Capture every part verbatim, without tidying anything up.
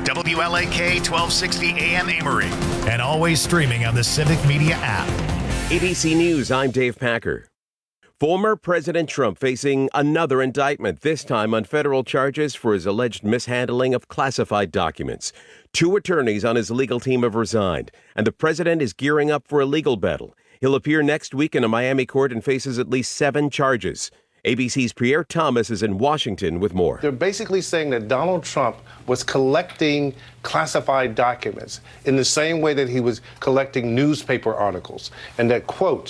W L A K twelve sixty A M Amory, and always streaming on the Civic Media app. A B C News, I'm Dave Packer. Former President Trump facing another indictment, this time on federal charges for his alleged mishandling of classified documents. Two attorneys on his legal team have resigned, and the president is gearing up for a legal battle. He'll appear next week in a Miami court and faces at least seven charges. A B C's Pierre Thomas is in Washington with more. They're basically saying that Donald Trump was collecting classified documents in the same way that he was collecting newspaper articles, and that, quote,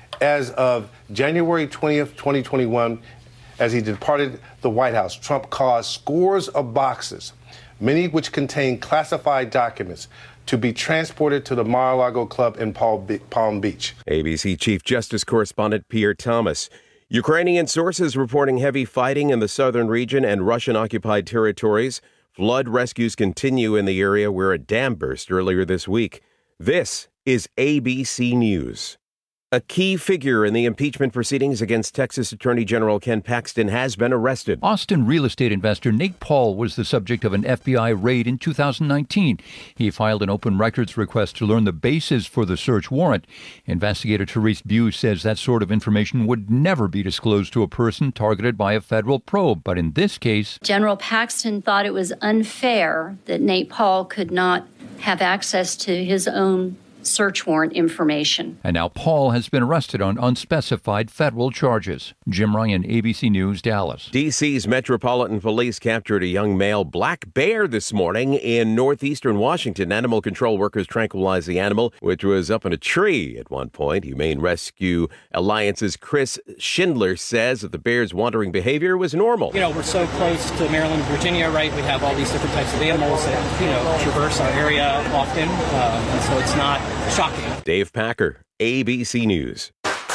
as of January twentieth, twenty twenty-one, as he departed the White House, Trump caused scores of boxes, many which contained classified documents, to be transported to the Mar-a-Lago Club in Palm Beach. A B C Chief Justice Correspondent Pierre Thomas. Ukrainian sources reporting heavy fighting in the southern region and Russian-occupied territories. Flood rescues continue in the area where a dam burst earlier this week. This is A B C News. A key figure in the impeachment proceedings against Texas Attorney General Ken Paxton has been arrested. Austin real estate investor Nate Paul was the subject of an F B I raid in two thousand nineteen. He filed an open records request to learn the basis for the search warrant. Investigator Therese Bew says that sort of information would never be disclosed to a person targeted by a federal probe. But in this case, General Paxton thought it was unfair that Nate Paul could not have access to his own search warrant information. And now Paul has been arrested on unspecified federal charges. Jim Ryan, A B C News, Dallas. D C's Metropolitan Police captured a young male black bear this morning in northeastern Washington. Animal control workers tranquilized the animal, which was up in a tree at one point. Humane Rescue Alliance's Chris Schindler says that the bear's wandering behavior was normal. You know, we're so close to Maryland, Virginia, right? We have all these different types of animals that, you know, traverse our area often, uh, and so it's not shocking. Dave Packer, A B C News.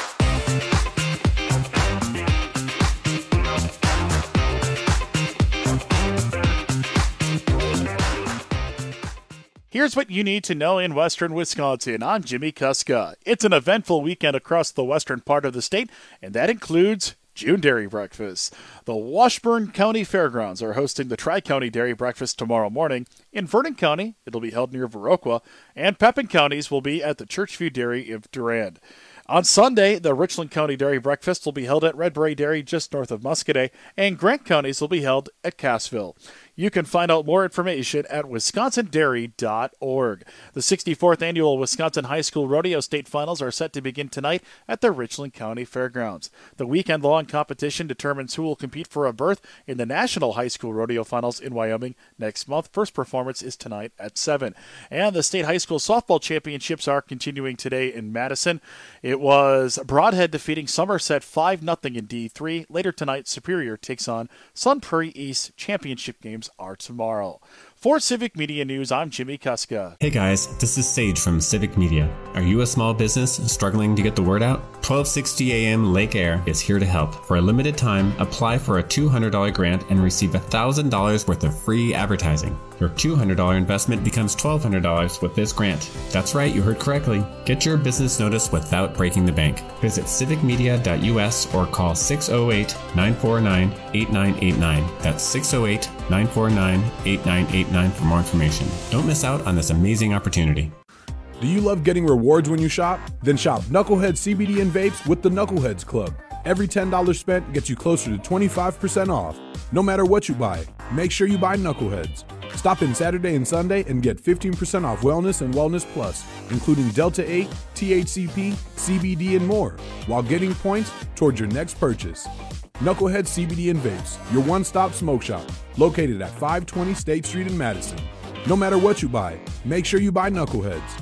Here's what you need to know in western Wisconsin. I'm Jimmy Kuska. It's an eventful weekend across the western part of the state, and that includes June Dairy Breakfast. The Washburn County Fairgrounds are hosting the Tri-County Dairy Breakfast tomorrow morning. In Vernon County, it'll be held near Viroqua, and Pepin counties will be at the Churchview Dairy of Durand. On Sunday, the Richland County Dairy Breakfast will be held at Redbury Dairy just north of Muscadet, and Grant counties will be held at Cassville. You can find out more information at wisconsin dairy dot org. The sixty-fourth Annual Wisconsin High School Rodeo State Finals are set to begin tonight at the Richland County Fairgrounds. The weekend-long competition determines who will compete for a berth in the National High School Rodeo Finals in Wyoming next month. First performance is tonight at seven. And the State High School Softball Championships are continuing today in Madison. It was Broadhead defeating Somerset five nothing in D three. Later tonight, Superior takes on Sun Prairie East. Championship games are tomorrow. For Civic Media News, I'm Jimmy Kuska. Hey guys, this is Sage from Civic Media. Are you a small business struggling to get the word out? twelve sixty A M Lake Air is here to help. For a limited time, apply for a two hundred dollars grant and receive one thousand dollars worth of free advertising. Your two hundred dollars investment becomes twelve hundred dollars with this grant. That's right, you heard correctly. Get your business notice without breaking the bank. Visit civic media dot U S or call six oh eight, nine four nine, eight nine eight nine. That's six oh eight, nine four nine, eight nine eight nine for more information. Don't miss out on this amazing opportunity. Do you love getting rewards when you shop? Then shop Knucklehead C B D and vapes with the Knuckleheads Club. Every ten dollars spent gets you closer to twenty-five percent off. No matter what you buy, make sure you buy Knuckleheads. Stop in Saturday and Sunday and get fifteen percent off Wellness and Wellness Plus, including Delta eight, T H C P, C B D, and more, while getting points towards your next purchase. Knucklehead C B D and Vapes, your one-stop smoke shop, located at five twenty State Street in Madison. No matter what you buy, make sure you buy Knuckleheads.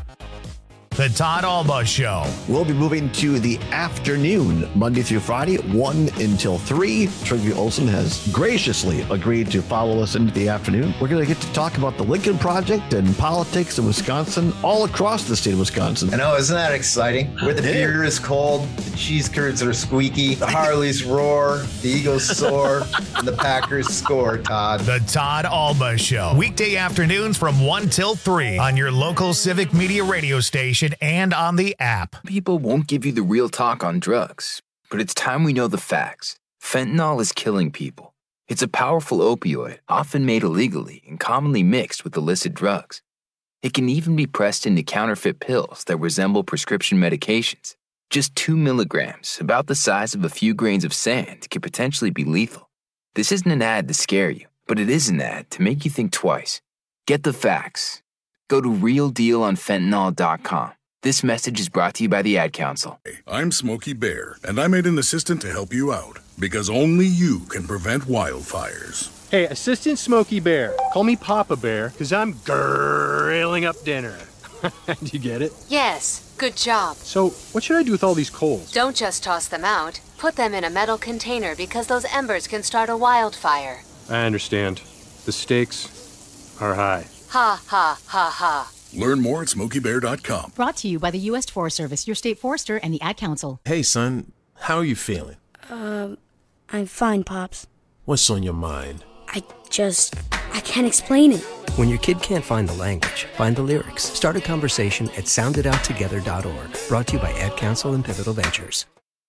The Todd Alba Show. We'll be moving to the afternoon, Monday through Friday, one until three. Trygve Olsen has graciously agreed to follow us into the afternoon. We're going to get to talk about the Lincoln Project and politics in Wisconsin, all across the state of Wisconsin. I know, isn't that exciting? Where the beer is cold, the cheese curds are squeaky, the Harleys roar, the Eagles soar, and the Packers score, Todd. The Todd Alba Show. Weekday afternoons from one till three on your local Civic Media radio station and on the app. People won't give you the real talk on drugs, but it's time we know the facts. Fentanyl is killing people. It's a powerful opioid, often made illegally and commonly mixed with illicit drugs. It can even be pressed into counterfeit pills that resemble prescription medications. Just two milligrams, about the size of a few grains of sand, can potentially be lethal. This isn't an ad to scare you, but it is an ad to make you think twice. Get the facts. Go to real deal on fentanyl dot com. This message is brought to you by the Ad Council. I'm Smokey Bear, and I made an assistant to help you out, because only you can prevent wildfires. Hey, Assistant Smokey Bear. Call me Papa Bear, because I'm grilling up dinner. Do you get it? Yes, good job. So, what should I do with all these coals? Don't just toss them out. Put them in a metal container because those embers can start a wildfire. I understand. The stakes are high. Ha, ha, ha, ha. Learn more at smokey bear dot com. Brought to you by the U S Forest Service, your state forester, and the Ad Council. Hey, son. How are you feeling? Um, I'm fine, Pops. What's on your mind? I just... I can't explain it. When your kid can't find the language, find the lyrics. Start a conversation at sound it out together dot org. Brought to you by Ad Council and Pivotal Ventures.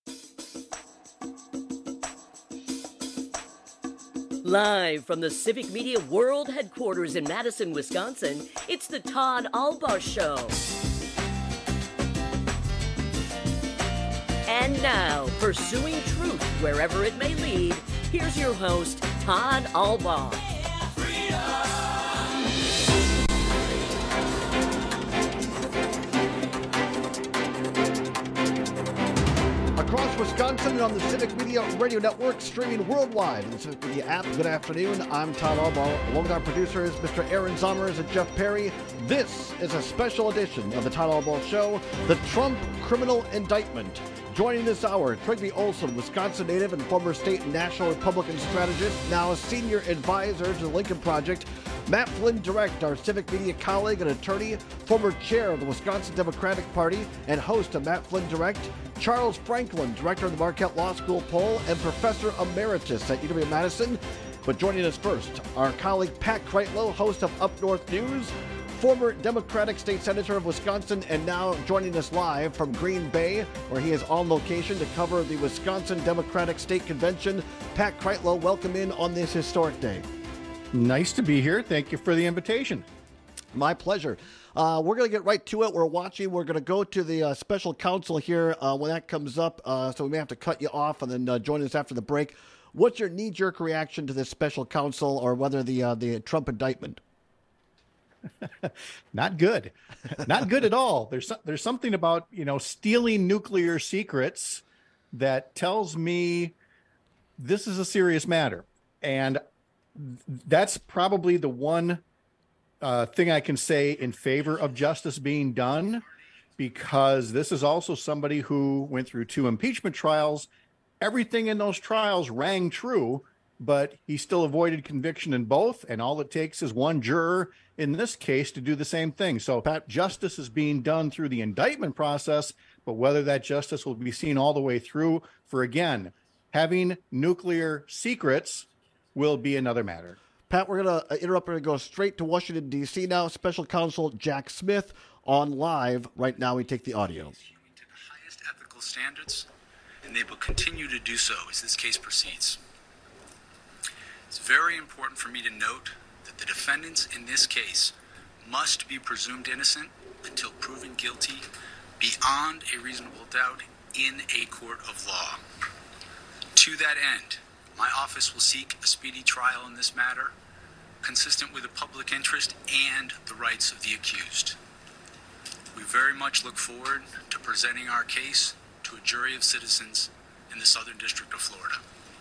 Live from the Civic Media World Headquarters in Madison, Wisconsin, it's the Todd Albaugh Show. And now, pursuing truth wherever it may lead, here's your host, Todd Albaugh. Across Wisconsin and on the Civic Media Radio Network, streaming worldwide in the Civic Media app. Good afternoon. I'm Todd Albaugh. Along with our producers, Mister Aaron Zommers and Jeff Perry. This is a special edition of the Todd Albaugh Show, the Trump criminal indictment. Joining this hour, Trygve Olson, Wisconsin native and former state and national Republican strategist, now a senior advisor to the Lincoln Project. Matt Flynn Direct, our Civic Media colleague and attorney, former chair of the Wisconsin Democratic Party and host of Matt Flynn Direct. Charles Franklin, director of the Marquette Law School poll and professor emeritus at U W-Madison. But joining us first, our colleague Pat Kreitlow, host of Up North News, former Democratic state senator of Wisconsin, and now joining us live from Green Bay, where he is on location to cover the Wisconsin Democratic State Convention. Pat Kreitlow, welcome in on this historic day. Nice to be here. Thank you for the invitation. My pleasure. Uh, we're going to get right to it. We're watching. We're going to go to the uh, special counsel here uh, when that comes up, uh, so we may have to cut you off and then uh, join us after the break. What's your knee-jerk reaction to this special counsel, or whether the uh, the Trump indictment? Not good. Not good at all. There's there's something about, you know, stealing nuclear secrets that tells me this is a serious matter. And that's probably the one uh, thing I can say in favor of justice being done, because this is also somebody who went through two impeachment trials. Everything in those trials rang true, but he still avoided conviction in both. And all it takes is one juror in this case to do the same thing. So Pat, justice is being done through the indictment process, but whether that justice will be seen all the way through for, again, having nuclear secrets will be another matter. Pat, we're going to interrupt and go straight to Washington, D C now. Special counsel Jack Smith on live right now. We take the audio. To the highest ethical standards, and they will continue to do so as this case proceeds. It's very important for me to note that the defendants in this case must be presumed innocent until proven guilty beyond a reasonable doubt in a court of law. To that end, my office will seek a speedy trial in this matter, consistent with the public interest and the rights of the accused. We very much look forward to presenting our case to a jury of citizens in the Southern District of Florida.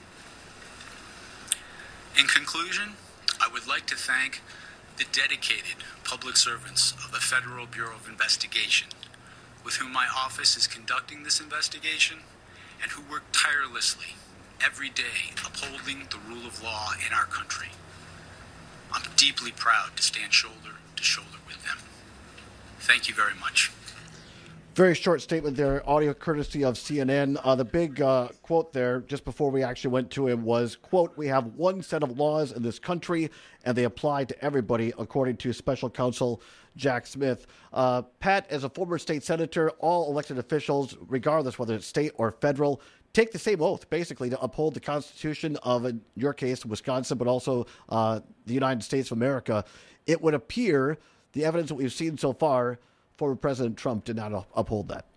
In conclusion, I would like to thank the dedicated public servants of the Federal Bureau of Investigation, with whom my office is conducting this investigation, and who work tirelessly every day upholding the rule of law in our country. I'm deeply proud to stand shoulder to shoulder with them. Thank you very much. Very short statement there, audio courtesy of C N N. Uh, the big uh, quote there, just before we actually went to him, was, quote, "We have one set of laws in this country, and they apply to everybody," according to Special Counsel Jack Smith. Uh, Pat, as a former state senator, all elected officials, regardless whether it's state or federal, take the same oath, basically, to uphold the Constitution of, in your case, Wisconsin, but also uh, the United States of America. It would appear, the evidence that we've seen so far, former President Trump did not uphold that.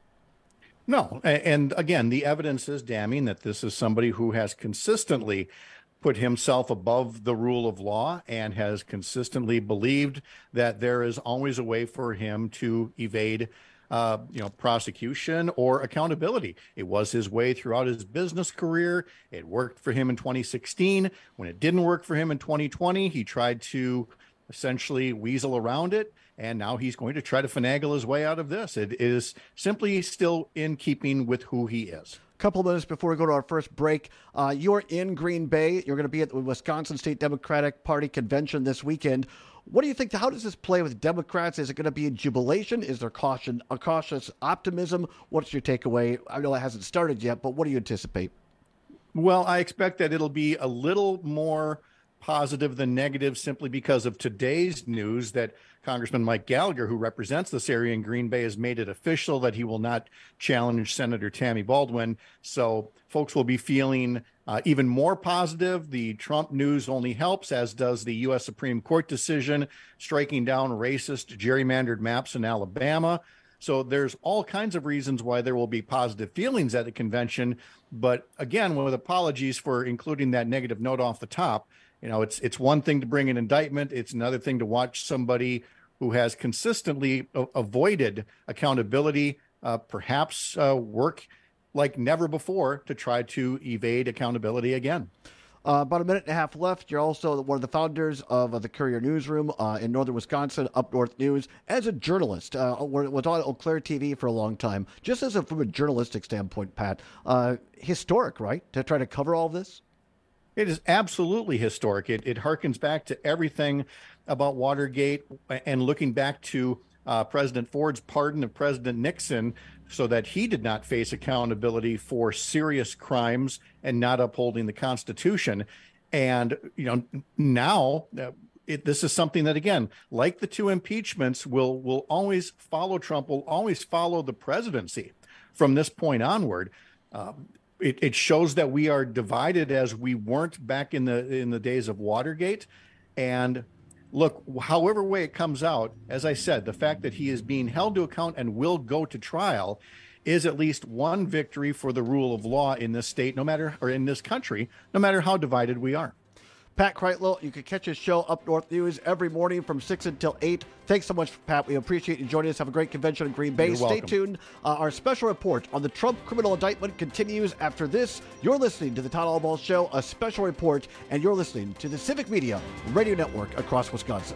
No. And again, the evidence is damning that this is somebody who has consistently put himself above the rule of law and has consistently believed that there is always a way for him to evade uh, you know, prosecution or accountability. It was his way throughout his business career. It worked for him in twenty sixteen. When it didn't work for him in twenty twenty, he tried to essentially weasel around it. And now he's going to try to finagle his way out of this. It is simply still in keeping with who he is. A couple of minutes before we go to our first break, uh, you're in Green Bay. You're going to be at the Wisconsin State Democratic Party convention this weekend. What do you think? How does this play with Democrats? Is it going to be a jubilation? Is there caution, a cautious optimism? What's your takeaway? I know it hasn't started yet, but what do you anticipate? Well, I expect that it'll be a little more positive than negative, simply because of today's news that Congressman Mike Gallagher, who represents this area in Green Bay, has made it official that he will not challenge Senator Tammy Baldwin. So folks will be feeling uh, even more positive. The Trump news only helps, as does the U S Supreme Court decision striking down racist gerrymandered maps in Alabama. So there's all kinds of reasons why there will be positive feelings at the convention. But again, with apologies for including that negative note off the top, you know, it's it's one thing to bring an indictment. It's another thing to watch somebody who has consistently a- avoided accountability, uh, perhaps uh, work like never before to try to evade accountability again. Uh, about a minute and a half left. You're also one of the founders of uh, the Courier Newsroom uh, in northern Wisconsin, Up North News. As a journalist, uh, was on Eau Claire T V for a long time. Just as a, from a journalistic standpoint, Pat, uh, historic, right, to try to cover all of this? It is absolutely historic. It, it harkens back to everything about Watergate and looking back to uh, President Ford's pardon of President Nixon so that he did not face accountability for serious crimes and not upholding the Constitution. And, you know, now uh, it, this is something that, again, like the two impeachments, will will always follow Trump, will always follow the presidency from this point onward. Um, It, it shows that we are divided as we weren't back in the in the days of Watergate. And look, however way it comes out, as I said, the fact that he is being held to account and will go to trial is at least one victory for the rule of law in this state, no matter, or in this country, no matter how divided we are. Pat Kreitlow, you can catch his show Up North News every morning from six until eight. Thanks so much, Pat. We appreciate you joining us. Have a great convention in Green Bay. You're Stay welcome. tuned. Uh, our special report on the Trump criminal indictment continues after this. You're listening to the Todd Albaugh Show, a special report, and you're listening to the Civic Media Radio Network across Wisconsin.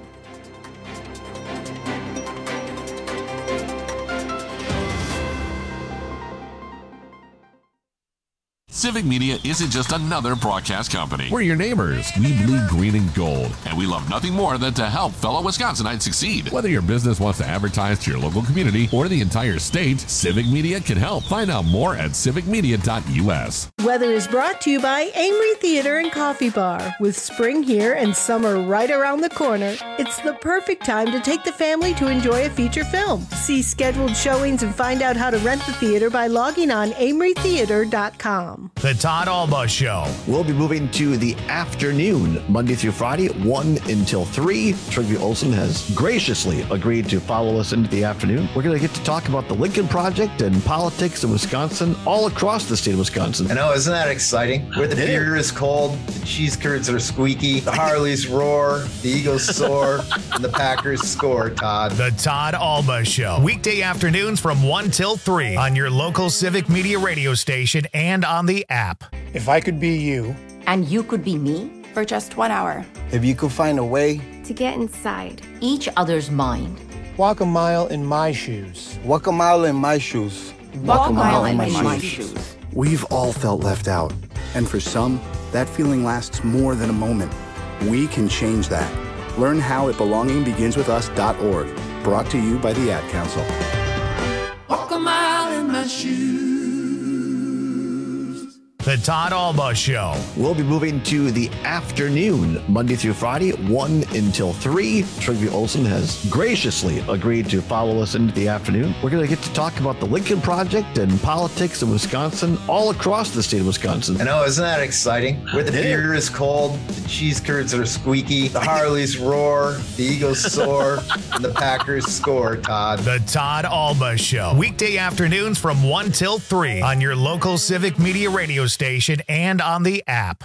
Civic Media isn't just another broadcast company. We're your neighbors. We bleed green and gold. And we love nothing more than to help fellow Wisconsinites succeed. Whether your business wants to advertise to your local community or the entire state, Civic Media can help. Find out more at civic media dot u s. Weather is brought to you by Amory Theater and Coffee Bar. With spring here and summer right around the corner, it's the perfect time to take the family to enjoy a feature film. See scheduled showings and find out how to rent the theater by logging on amory theater dot com. The Todd Albaugh Show. We'll be moving to the afternoon, Monday through Friday, one until three. Trygve Olsen has graciously agreed to follow us into the afternoon. We're going to get to talk about the Lincoln Project and politics in Wisconsin, all across the state of Wisconsin. I know, isn't that exciting? Where the beer is cold, the cheese curds are squeaky, the Harleys roar, the Eagles soar, and the Packers score, Todd. The Todd Albaugh Show. Weekday afternoons from one till three on your local Civic Media radio station and on the app. If I could be you. And you could be me. For just one hour. If you could find a way. To get inside each other's mind. Walk a mile in my shoes. Walk a mile in my shoes. Walk, Walk a mile, mile in my, my shoes. shoes. We've all felt left out. And for some, that feeling lasts more than a moment. We can change that. Learn how at belonging begins with us dot org. Brought to you by the Ad Council. Walk a mile. The Todd Alba Show. We'll be moving to the afternoon, Monday through Friday, one until three. Trygve Olsen has graciously agreed to follow us into the afternoon. We're going to get to talk about the Lincoln Project and politics in Wisconsin, all across the state of Wisconsin. I know, isn't that exciting? Where the beer is cold, the cheese curds are squeaky, the Harleys roar, the Eagles soar, and the Packers score, Todd. The Todd Alba Show. Weekday afternoons from one till three on your local Civic Media radio station and on the app.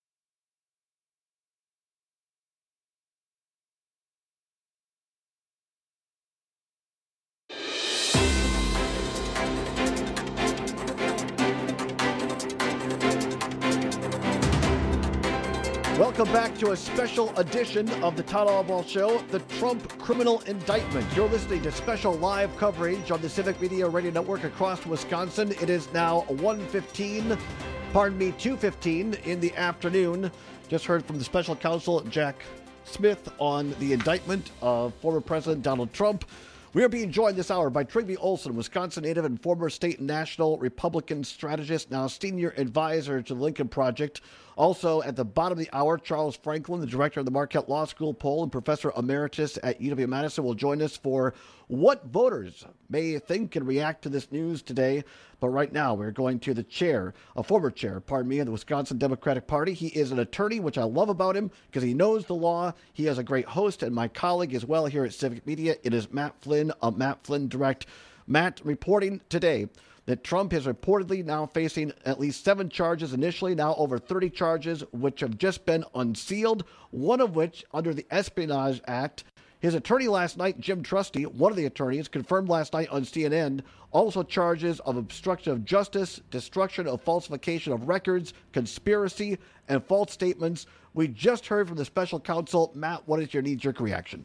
Welcome back to a special edition of the Todd Alba Show, the Trump criminal indictment. You're listening to special live coverage on the Civic Media Radio Network across Wisconsin. It is now one fifteen, pardon me, two fifteen in the afternoon. Just heard from the special counsel, Jack Smith, on the indictment of former President Donald Trump. We are being joined this hour by Trygve Olsen, Wisconsin native and former state and national Republican strategist, now senior advisor to the Lincoln Project. Also, at the bottom of the hour, Charles Franklin, the director of the Marquette Law School poll and professor emeritus at U W-Madison, will join us for what voters may think and react to this news today. But right now, we're going to the chair, a former chair, pardon me, of the Wisconsin Democratic Party. He is an attorney, which I love about him because he knows the law. He is a great host and my colleague as well here at Civic Media. It is Matt Flynn of Matt Flynn Direct. Matt reporting today that Trump is reportedly now facing at least seven charges initially, now over thirty charges, which have just been unsealed, one of which under the Espionage Act. His attorney last night, Jim Trusty, one of the attorneys, confirmed last night on C N N, also charges of obstruction of justice, destruction of falsification of records, conspiracy, and false statements. We just heard from the special counsel. Matt, what is your knee-jerk reaction?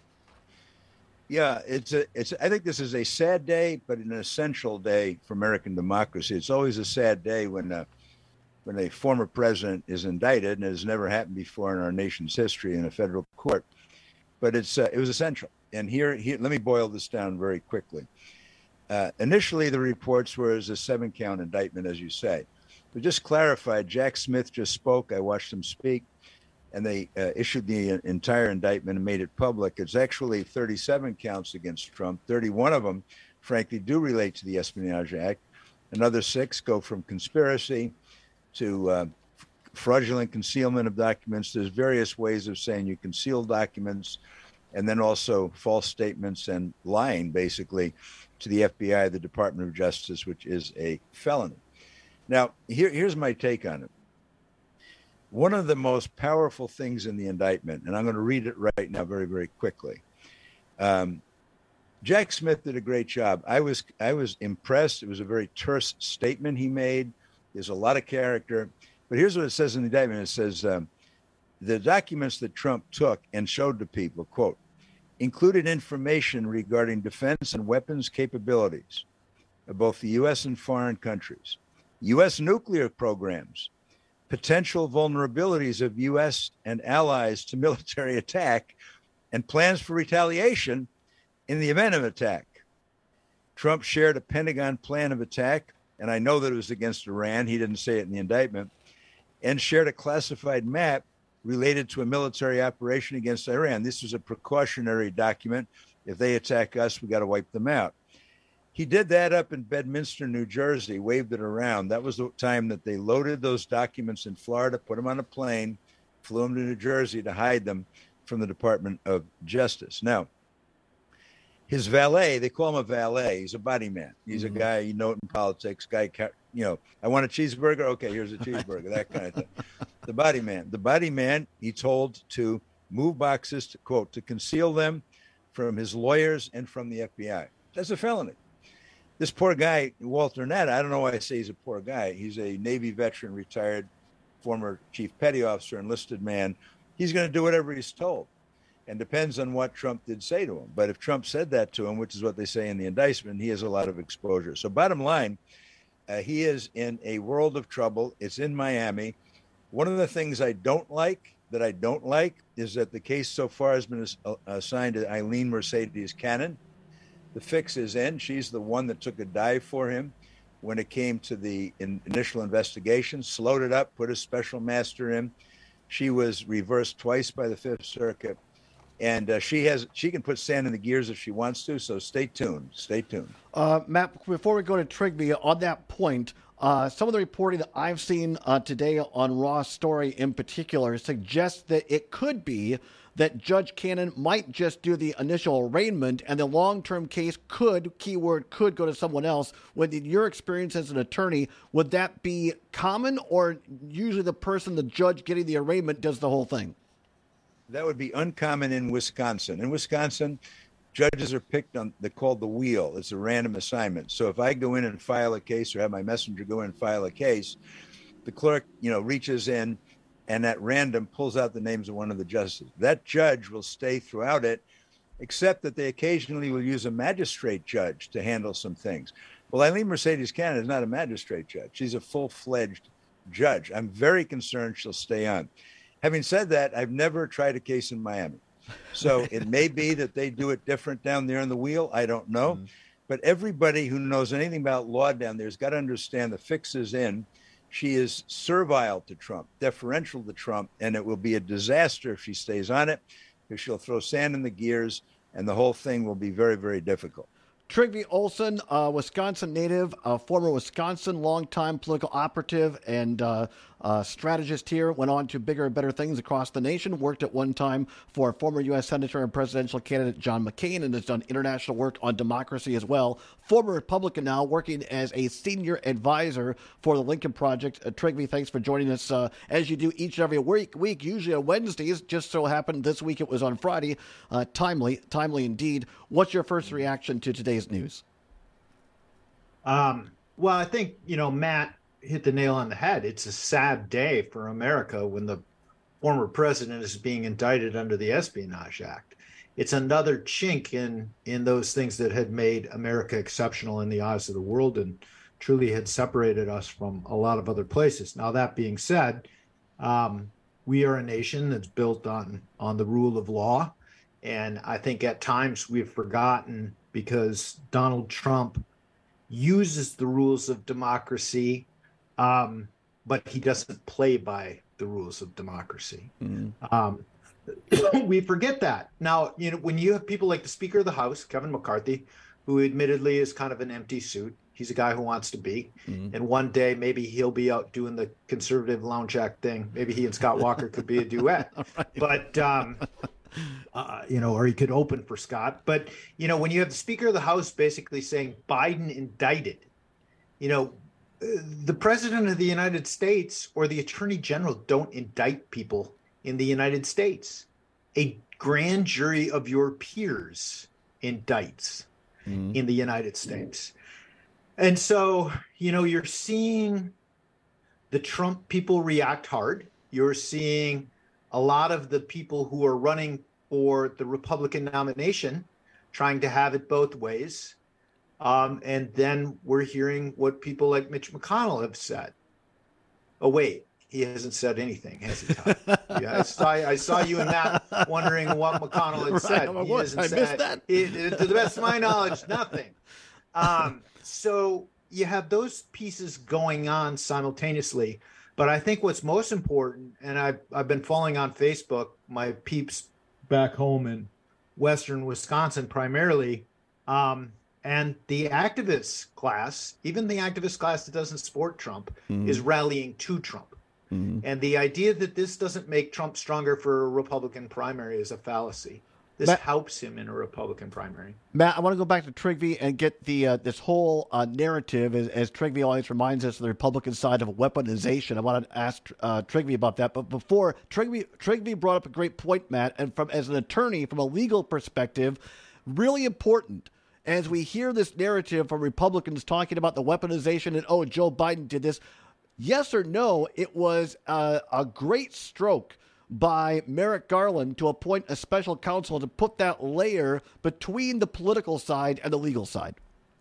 Yeah, it's a, it's. I think this is a sad day, but an essential day for American democracy. It's always a sad day when, uh, when a former president is indicted, and it has never happened before in our nation's history in a federal court. But it's uh, it was essential. And here, here, let me boil this down very quickly. Uh, initially, the reports were as a seven-count indictment, as you say. But just clarified, Jack Smith just spoke. I watched him speak. And they uh, issued the entire indictment and made it public. It's actually thirty-seven counts against Trump. thirty-one of them, frankly, do relate to the Espionage Act. Another six go from conspiracy to uh, fraudulent concealment of documents. There's various ways of saying you conceal documents, and then also false statements and lying, basically, to the F B I, the Department of Justice, which is a felony. Now, here, here's my take on it. One of the most powerful things in the indictment, and I'm going to read it right now very, very quickly. Um, Jack Smith did a great job. I was I was impressed. It was a very terse statement he made. There's a lot of character. But here's what it says in the indictment. It says, um, the documents that Trump took and showed to people, quote, included information regarding defense and weapons capabilities of both the U S and foreign countries, U S nuclear programs, potential vulnerabilities of U S and allies to military attack, and plans for retaliation in the event of attack. Trump shared a Pentagon plan of attack, and I know that it was against Iran. He didn't say it in the indictment, and shared a classified map related to a military operation against Iran. This was a precautionary document. If they attack us, we got to wipe them out. He did that up in Bedminster, New Jersey, waved it around. That was the time that they loaded those documents in Florida, put them on a plane, flew them to New Jersey to hide them from the Department of Justice. Now, his valet, they call him a valet. He's a body man. He's mm-hmm. a guy you know in politics, guy, you know, I want a cheeseburger. Okay, here's a cheeseburger, that kind of thing. The body man. The body man, he told to move boxes, to quote, to conceal them from his lawyers and from the F B I. That's a felony. This poor guy, Walter Netta, I don't know why I say he's a poor guy. He's a Navy veteran, retired, former chief petty officer, enlisted man. He's going to do whatever he's told, and depends on what Trump did say to him. But if Trump said that to him, which is what they say in the indictment, he has a lot of exposure. So bottom line, uh, he is in a world of trouble. It's in Miami. One of the things I don't like, that I don't like, is that the case so far has been assigned to Eileen Mercedes Cannon. The fix is in. She's the one that took a dive for him. when it came to the in, initial investigation, slowed it up, put a special master in. She was reversed twice by the Fifth Circuit, and uh, she has she can put sand in the gears if she wants to. So stay tuned. Stay tuned. Uh, Matt, before we go to Trigby, on that point, uh, some of the reporting that I've seen uh, today on Raw's story in particular suggests that it could be that Judge Cannon might just do the initial arraignment and the long-term case could, keyword, could go to someone else. With your experience as an attorney, would that be common, or usually the person, the judge getting the arraignment, does the whole thing? That would be uncommon in Wisconsin. In Wisconsin, judges are picked on, they're called the wheel. It's a random assignment. So if I go in and file a case or have my messenger go in and file a case, the clerk, you know, reaches in and at random pulls out the names of one of the justices. That judge will stay throughout it, except that they occasionally will use a magistrate judge to handle some things. Well, Eileen Mercedes Cannon is not a magistrate judge. She's a full-fledged judge. I'm very concerned she'll stay on. Having said that, I've never tried a case in Miami. So it may be that they do it different down there in the wheel. I don't know. Mm-hmm. But everybody who knows anything about law down there has got to understand the fix is in. She is servile to Trump, deferential to Trump, and it will be a disaster if she stays on it, because she'll throw sand in the gears, and the whole thing will be very, very difficult. Trygve Olsen, uh, Wisconsin native, uh, former Wisconsin longtime political operative and uh, uh, strategist here, went on to bigger and better things across the nation, worked at one time for former U S Senator and presidential candidate John McCain, and has done international work on democracy as well. Former Republican now, working as a senior advisor for the Lincoln Project. Uh, Trygve, thanks for joining us uh, as you do each and every week, week, usually on Wednesdays. Just so happened this week it was on Friday. Uh, timely, timely indeed. What's your first reaction to today's news? Um, well, I think, you know, Matt hit the nail on the head. It's a sad day for America when the former president is being indicted under the Espionage Act. It's another chink in, in those things that had made America exceptional in the eyes of the world and truly had separated us from a lot of other places. Now, that being said, um, we are a nation that's built on, on the rule of law. And I think at times we've forgotten, because Donald Trump uses the rules of democracy, um, but he doesn't play by the rules of democracy. Mm-hmm. Um, we forget that. Now, you know, when you have people like the Speaker of the House, Kevin McCarthy, who admittedly is kind of an empty suit, he's a guy who wants to be. Mm-hmm. And one day maybe he'll be out doing the conservative lounge act thing. Maybe he and Scott Walker could be a duet. Right. But um, Uh, you know, or he could open for Scott. But, you know, when you have the Speaker of the House basically saying Biden indicted, you know, the President of the United States or the Attorney General don't indict people in the United States. A grand jury of your peers indicts mm-hmm. in the United States. And so, you know, you're seeing the Trump people react hard. You're seeing a lot of the people who are running for the Republican nomination trying to have it both ways. Um, and then we're hearing what people like Mitch McConnell have said. Oh, wait, he hasn't said anything, has he, Todd? Yeah, I saw, I saw you and Matt wondering what McConnell had said. Right, he what? hasn't I said, missed that. He, to the best of my knowledge, nothing. Um, so you have those pieces going on simultaneously. But I think what's most important, and I've, I've been following on Facebook, my peeps back home in Western Wisconsin primarily, um, and the activist class, even the activist class that doesn't support Trump, mm-hmm. is rallying to Trump. Mm-hmm. And the idea that this doesn't make Trump stronger for a Republican primary is a fallacy. This Matt, helps him in a Republican primary. Matt, I want to go back to Trygve and get the uh, this whole uh, narrative, as, as Trygve always reminds us, of the Republican side of weaponization. I want to ask uh, Trygve about that. But before, Trygve, Trygve brought up a great point, Matt, and from as an attorney, from a legal perspective, really important. As we hear this narrative from Republicans talking about the weaponization and, oh, Joe Biden did this, yes or no, it was uh, a great stroke by Merrick Garland to appoint a special counsel to put that layer between the political side and the legal side.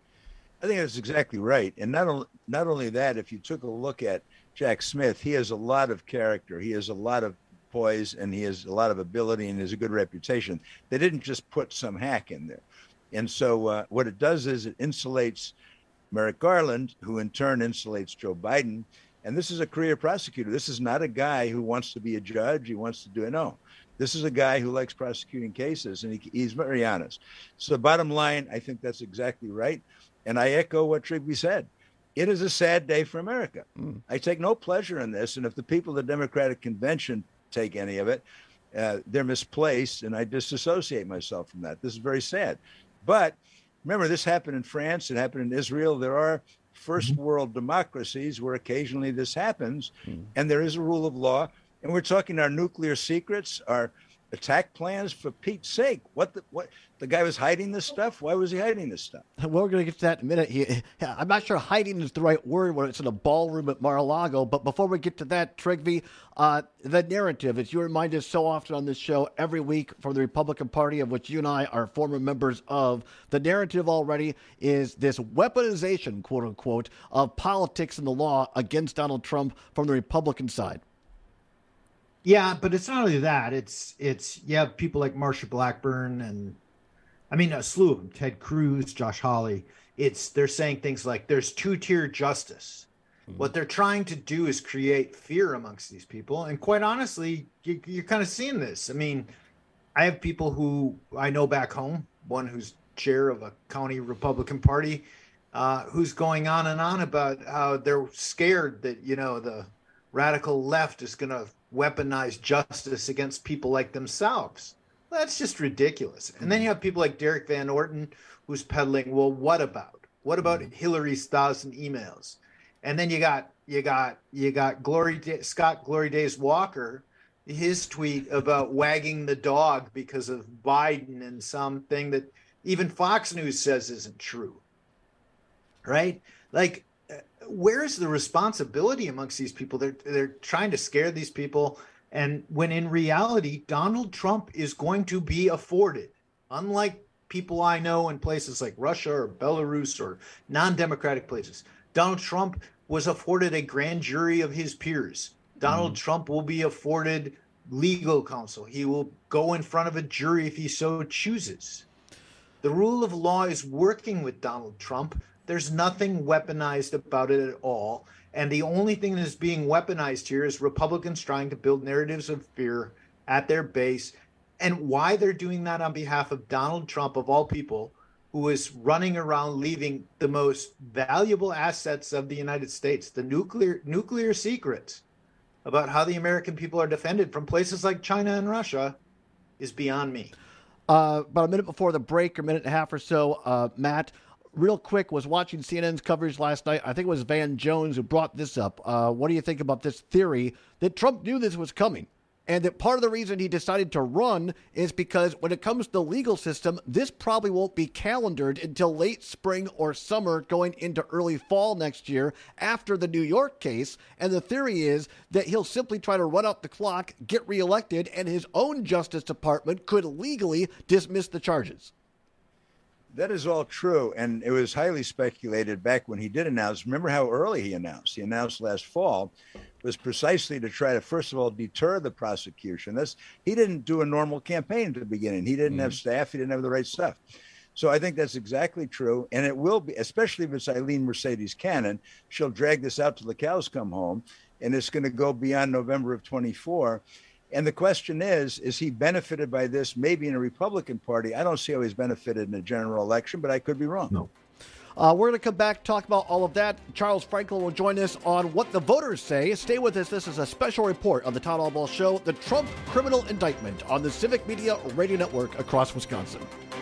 I think that's exactly right. And not only, not only that, if you took a look at Jack Smith, he has a lot of character. He has a lot of poise, and he has a lot of ability, and has a good reputation. They didn't just put some hack in there. And so uh, what it does is it insulates Merrick Garland, who in turn insulates Joe Biden. And this is a career prosecutor. This is not a guy who wants to be a judge. He wants to do it. No, this is a guy who likes prosecuting cases, and he, he's very honest. So bottom line, I think that's exactly right. And I echo what Trigby said. It is a sad day for America. Mm. I take no pleasure in this. And if the people of the Democratic Convention take any of it, uh, they're misplaced, and I disassociate myself from that. This is very sad. But remember, this happened in France. It happened in Israel. There are first mm-hmm. world democracies where occasionally this happens, mm. and there is a rule of law. And we're talking our nuclear secrets, our attack plans, for Pete's sake. What the, what the guy was hiding this stuff? Why was he hiding this stuff? Well, we're going to get to that in a minute. He, I'm not sure hiding is the right word when it's in a ballroom at Mar-a-Lago. But before we get to that, Trigby, uh, the narrative, as you remind us so often on this show every week from the Republican Party, of which you and I are former members of, the narrative already is this weaponization, quote unquote, of politics and the law against Donald Trump from the Republican side. Yeah, but it's not only that. It's it's you have people like Marsha Blackburn and I mean a slew of them, Ted Cruz, Josh Hawley. It's they're saying things like there's two-tier justice. Mm-hmm. What they're trying to do is create fear amongst these people. And quite honestly, you, you're kind of seeing this. I mean, I have people who I know back home, one who's chair of a county Republican Party, uh, who's going on and on about how they're scared that, you know, the radical left is going to weaponize justice against people like themselves. Well, that's just ridiculous. And then you have people like Derek Van Orton, who's peddling, well, what about? What about mm-hmm. Hillary's thousand emails? And then you got you got you got Glory Day, Scott Glory Days Walker, his tweet about wagging the dog because of Biden and something that even Fox News says isn't true. Right? Like, where's the responsibility amongst these people? They're they're trying to scare these people, and when in reality, Donald Trump is going to be afforded, unlike people I know in places like Russia or Belarus or non-democratic places. Donald Trump was afforded a grand jury of his peers. Donald mm-hmm. Trump will be afforded legal counsel. He will go in front of a jury if he so chooses. The rule of law is working with Donald Trump. There's nothing weaponized about it at all. And the only thing that is being weaponized here is Republicans trying to build narratives of fear at their base. And why they're doing that on behalf of Donald Trump, of all people, who is running around leaving the most valuable assets of the United States, the nuclear nuclear secrets about how the American people are defended from places like China and Russia, is beyond me. Uh, about a minute before the break, or minute and a half or so, uh, Matt, real quick, was watching C N N's coverage last night. I think it was Van Jones who brought this up. Uh, what do you think about this theory that Trump knew this was coming? And that part of the reason he decided to run is because when it comes to the legal system, this probably won't be calendared until late spring or summer going into early fall next year after the New York case. And the theory is that he'll simply try to run out the clock, get reelected, and his own Justice Department could legally dismiss the charges. That is all true, and it was highly speculated back when he did announce. Remember how early he announced? He announced last fall, was precisely to try to, first of all, deter the prosecution. That's, he didn't do a normal campaign at the beginning. He didn't mm-hmm. have staff. He didn't have the right stuff. So I think that's exactly true, and it will be, especially if it's Eileen Mercedes Cannon. She'll drag this out till the cows come home, and it's going to go beyond November of twenty-four. And the question is, is he benefited by this maybe in a Republican Party? I don't see how he's benefited in a general election, but I could be wrong. No. Uh, we're going to come back, talk about all of that. Charles Franklin will join us on what the voters say. Stay with us. This is a special report on the Todd Albaugh Show, the Trump criminal indictment on the Civic Media Radio Network across Wisconsin.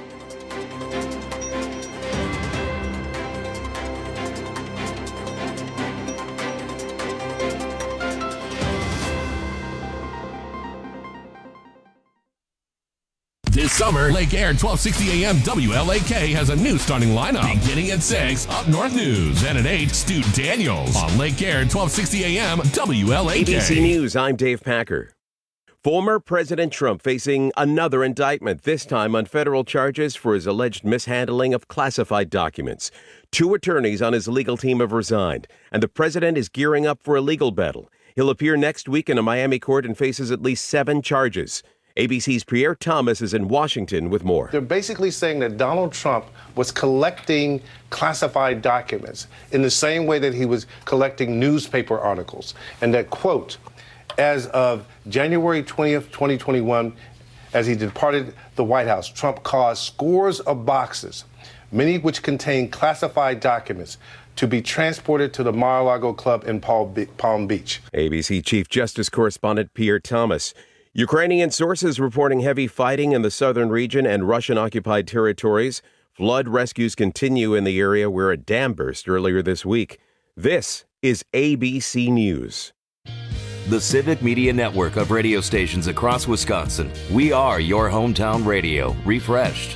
This summer, Lake Air twelve sixty A M W L A K has a new starting lineup. Beginning at six, Up North News. And at eight, Stu Daniels on Lake Air twelve sixty A M W L A K. A B C News, I'm Dave Packer. Former President Trump facing another indictment, this time on federal charges for his alleged mishandling of classified documents. Two attorneys on his legal team have resigned, and the president is gearing up for a legal battle. He'll appear next week in a Miami court and faces at least seven charges. A B C's Pierre Thomas is in Washington with more. They're basically saying that Donald Trump was collecting classified documents in the same way that he was collecting newspaper articles. And that, quote, as of January twentieth, twenty twenty-one, as he departed the White House, Trump caused scores of boxes, many which contained classified documents, to be transported to the Mar-a-Lago Club in Palm Beach. A B C Chief Justice Correspondent Pierre Thomas. Ukrainian sources reporting heavy fighting in the southern region and Russian-occupied territories. Flood rescues continue in the area where a dam burst earlier this week. This is A B C News. The Civic Media Network of radio stations across Wisconsin. We are your hometown radio, refreshed.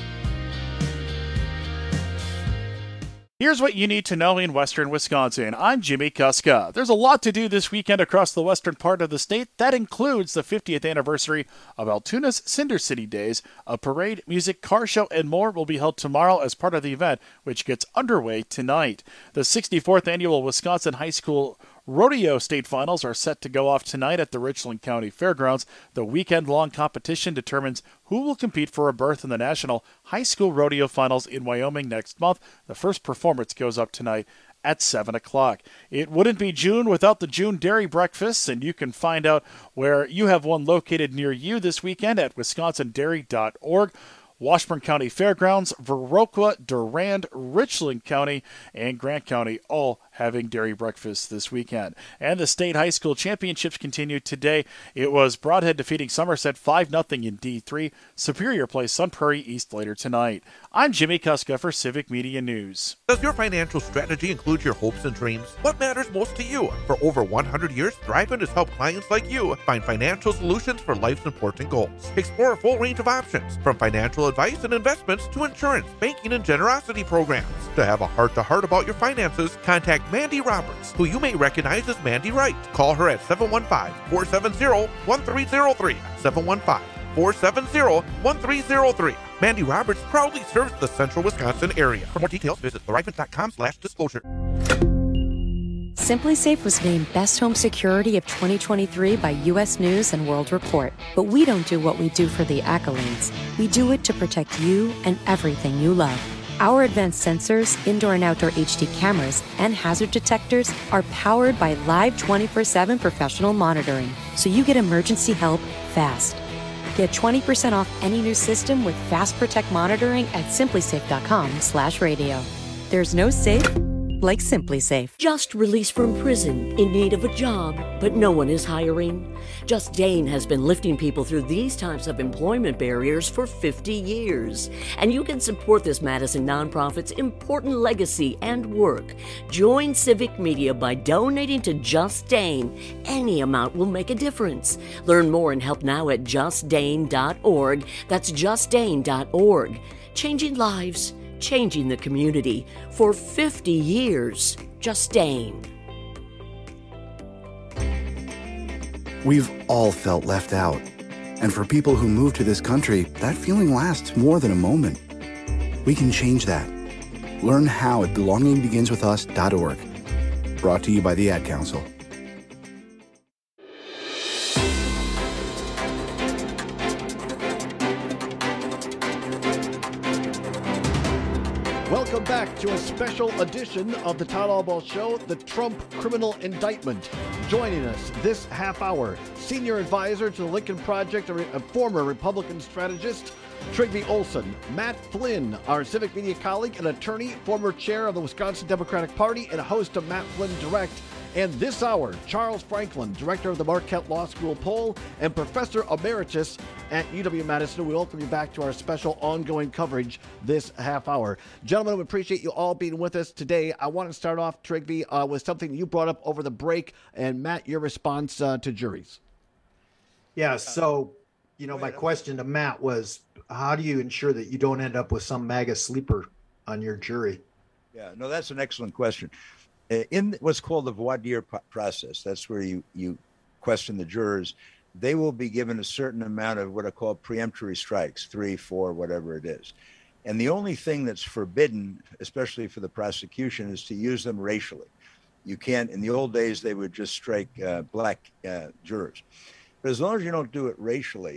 Here's what you need to know in western Wisconsin. I'm Jimmy Kuska. There's a lot to do this weekend across the western part of the state. That includes the fiftieth anniversary of Altoona's Cinder City Days. A parade, music, car show, and more will be held tomorrow as part of the event, which gets underway tonight. The sixty-fourth annual Wisconsin High School Rodeo State Finals are set to go off tonight at the Richland County Fairgrounds. The weekend-long competition determines who will compete for a berth in the National High School Rodeo Finals in Wyoming next month. The first performance goes up tonight at seven o'clock. It wouldn't be June without the June Dairy Breakfasts, and you can find out where you have one located near you this weekend at wisconsin dairy dot org. Washburn County Fairgrounds, Viroqua, Durand, Richland County, and Grant County all having dairy breakfast this weekend. And the state high school championships continue today. It was Broadhead defeating Somerset five nothing in D three. Superior plays Sun Prairie East later tonight. I'm Jimmy Kuska for Civic Media News. Does your financial strategy include your hopes and dreams? What matters most to you? For over one hundred years, Thrivent has helped clients like you find financial solutions for life's important goals. Explore a full range of options, from financial advice and investments to insurance, banking, and generosity programs. To have a heart-to-heart about your finances, contact Mandy Roberts, who you may recognize as Mandy Wright. Call her at seven one five, four seven zero, one three zero three, seven one five, four seven zero, one three zero three. Mandy Roberts proudly serves the central Wisconsin area. For more details, visit thrivent dot com slash disclosure. SimpliSafe was named Best Home Security of twenty twenty-three by U S News and World Report. But we don't do what we do for the accolades. We do it to protect you and everything you love. Our advanced sensors, indoor and outdoor H D cameras, and hazard detectors are powered by live twenty-four seven professional monitoring, so you get emergency help fast. Get twenty percent off any new system with Fast Protect monitoring at simplisafe dot com slash radio. There's no safe like SimpliSafe. Just released from prison, in need of a job, but no one is hiring. Just Dane has been lifting people through these types of employment barriers for fifty years. And you can support this Madison nonprofit's important legacy and work. Join Civic Media by donating to Just Dane. Any amount will make a difference. Learn more and help now at just dane dot org. That's just dane dot org. Changing lives, changing the community. For fifty years, Just Dane. We've all felt left out. And for people who move to this country, that feeling lasts more than a moment. We can change that. Learn how at belonging begins with us dot org. Brought to you by the Ad Council. Welcome back to a special edition of the Todd Albaugh Show, the Trump criminal indictment. Joining us this half hour, senior advisor to the Lincoln Project, a former Republican strategist, Trygve Olson. Matt Flynn, our Civic Media colleague and attorney, former chair of the Wisconsin Democratic Party and a host of Matt Flynn Direct. And this hour, Charles Franklin, director of the Marquette Law School Poll and professor emeritus at U W-Madison. We welcome you back to our special ongoing coverage this half hour. Gentlemen, we appreciate you all being with us today. I want to start off, Trygve, uh, with something you brought up over the break. And Matt, your response uh, to juries. Yeah, so, you know, my question to Matt was, how do you ensure that you don't end up with some MAGA sleeper on your jury? Yeah, no, that's an excellent question. In what's called the voir dire process, that's where you, you question the jurors, they will be given a certain amount of what are called preemptory strikes, three, four, whatever it is. And the only thing that's forbidden, especially for the prosecution, is to use them racially. You can't, in the old days, they would just strike uh, black uh, jurors. But as long as you don't do it racially,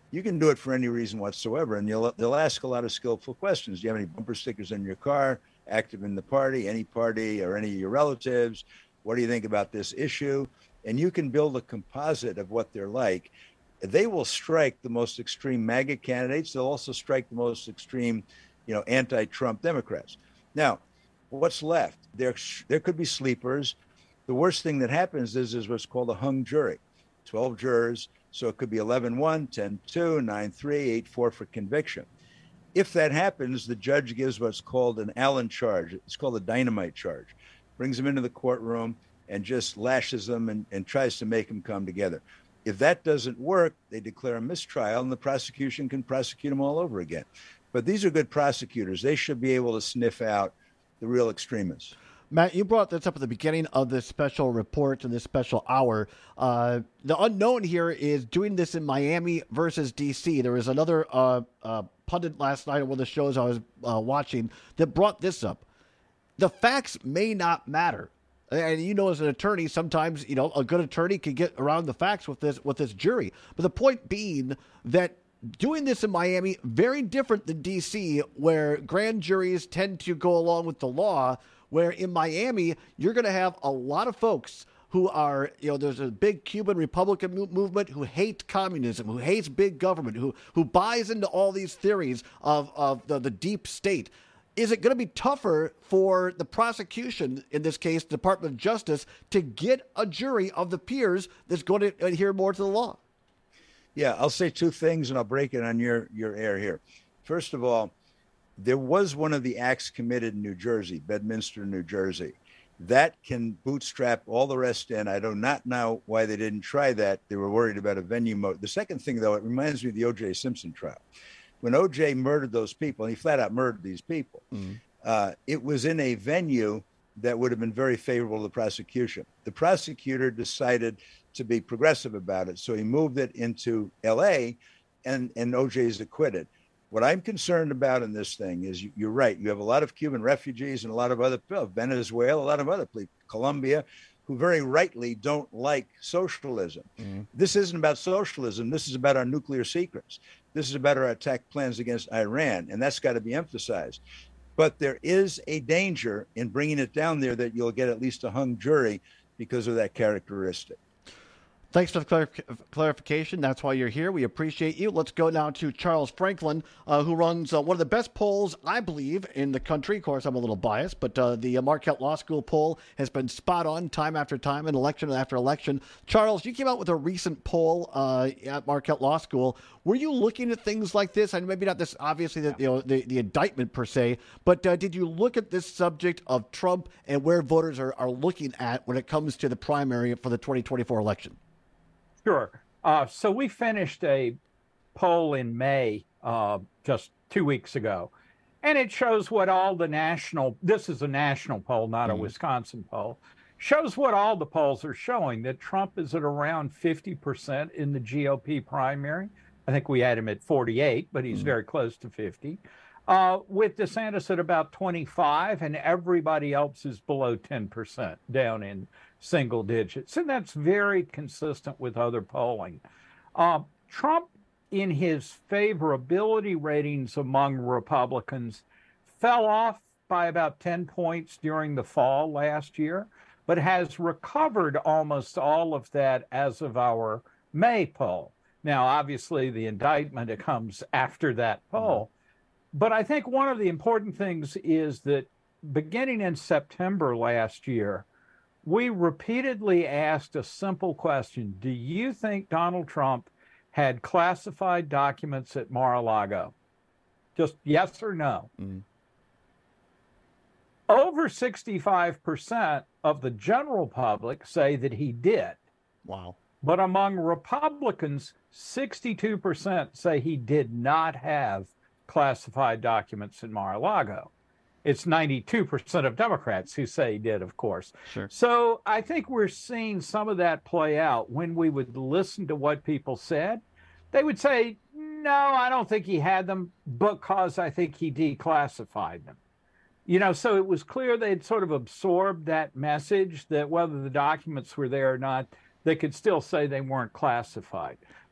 You can do it for any reason whatsoever, and you'll, they'll ask a lot of skillful questions. Do you have any bumper stickers in your car, active in the party, any party, or any of your relatives? What do you think about this issue? And you can build a composite of what they're like. They will strike the most extreme MAGA candidates. They'll also strike the most extreme, you know, anti-Trump Democrats. Now, what's left? There, there could be sleepers. The worst thing that happens is, is what's called a hung jury, twelve jurors. So it could be eleven one, ten two, nine three, eight four for conviction. If that happens, the judge gives what's called an Allen charge. It's called a dynamite charge. Brings them into the courtroom and just lashes them and, and tries to make them come together. If that doesn't work, they declare a mistrial and the prosecution can prosecute them all over again. But these are good prosecutors. They should be able to sniff out the real extremists. Matt, you brought this up at the beginning of this special report and this special hour. Uh, the unknown here is doing this in Miami versus D C. There was another uh, uh, pundit last night on one of the shows I was uh, watching that brought this up. The facts may not matter. And you know, as an attorney, sometimes, you know, a good attorney can get around the facts with this with this jury. But the point being that doing this in Miami, very different than D C, where grand juries tend to go along with the law, where in Miami, you're going to have a lot of folks who are, you know, there's a big Cuban Republican mo- movement who hate communism, who hates big government, who who buys into all these theories of, of the, the deep state. Is it going to be tougher for the prosecution, in this case, the Department of Justice, to get a jury of the peers that's going to adhere more to the law? Yeah, I'll say two things and I'll break it on your, your air here. First of all, there was one of the acts committed in New Jersey, Bedminster, New Jersey. That can bootstrap all the rest in. I do not know why they didn't try that. They were worried about a venue mode. The second thing, though, it reminds me of the O J Simpson trial. When O J murdered those people, and he flat out murdered these people, mm-hmm. uh, it was in a venue that would have been very favorable to the prosecution. The prosecutor decided to be progressive about it, so he moved it into L A, and, and O J is acquitted. What I'm concerned about in this thing is you, you're right. You have a lot of Cuban refugees and a lot of other people, Venezuela, a lot of other people, Colombia, who very rightly don't like socialism. Mm-hmm. This isn't about socialism. This is about our nuclear secrets. This is about our attack plans against Iran, and that's got to be emphasized. But there is a danger in bringing it down there that you'll get at least a hung jury because of that characteristic. Thanks for the clar- clarification. That's why you're here. We appreciate you. Let's go now to Charles Franklin, uh, who runs uh, one of the best polls, I believe, in the country. Of course, I'm a little biased, but uh, the uh, Marquette Law School poll has been spot on time after time and election after election. Charles, you came out with a recent poll uh, at Marquette Law School. Were you looking at things like this? And maybe not this, obviously, the, you know, the, the indictment per se, but uh, did you look at this subject of Trump and where voters are, are looking at when it comes to the primary for the twenty twenty-four election? Sure. Uh, so we finished a poll in May, uh, just two weeks ago, and it shows what all the national, this is a national poll, not a mm-hmm. Wisconsin poll, shows what all the polls are showing, that Trump is at around fifty percent in the G O P primary. I think we had him at forty-eight, but he's mm-hmm. very close to fifty. Uh, with DeSantis at about twenty-five, and everybody else is below ten percent, down in single digits. And that's very consistent with other polling. Uh, Trump, in his favorability ratings among Republicans, fell off by about ten points during the fall last year, but has recovered almost all of that as of our May poll. Now, obviously, the indictment comes after that poll. Mm-hmm. But I think one of the important things is that beginning in September last year, we repeatedly asked a simple question. Do you think Donald Trump had classified documents at Mar-a-Lago? Just yes or no. Mm. Over sixty-five percent of the general public say that he did. Wow. But among Republicans, sixty-two percent say he did not have classified documents in Mar-a-Lago. It's ninety-two percent of Democrats who say he did, of course. Sure. So I think we're seeing some of that play out. When we would listen to what people said, they would say, no, I don't think he had them because I think he declassified them. You know, so it was clear they'd sort of absorbed that message that whether the documents were there or not, they could still say they weren't classified.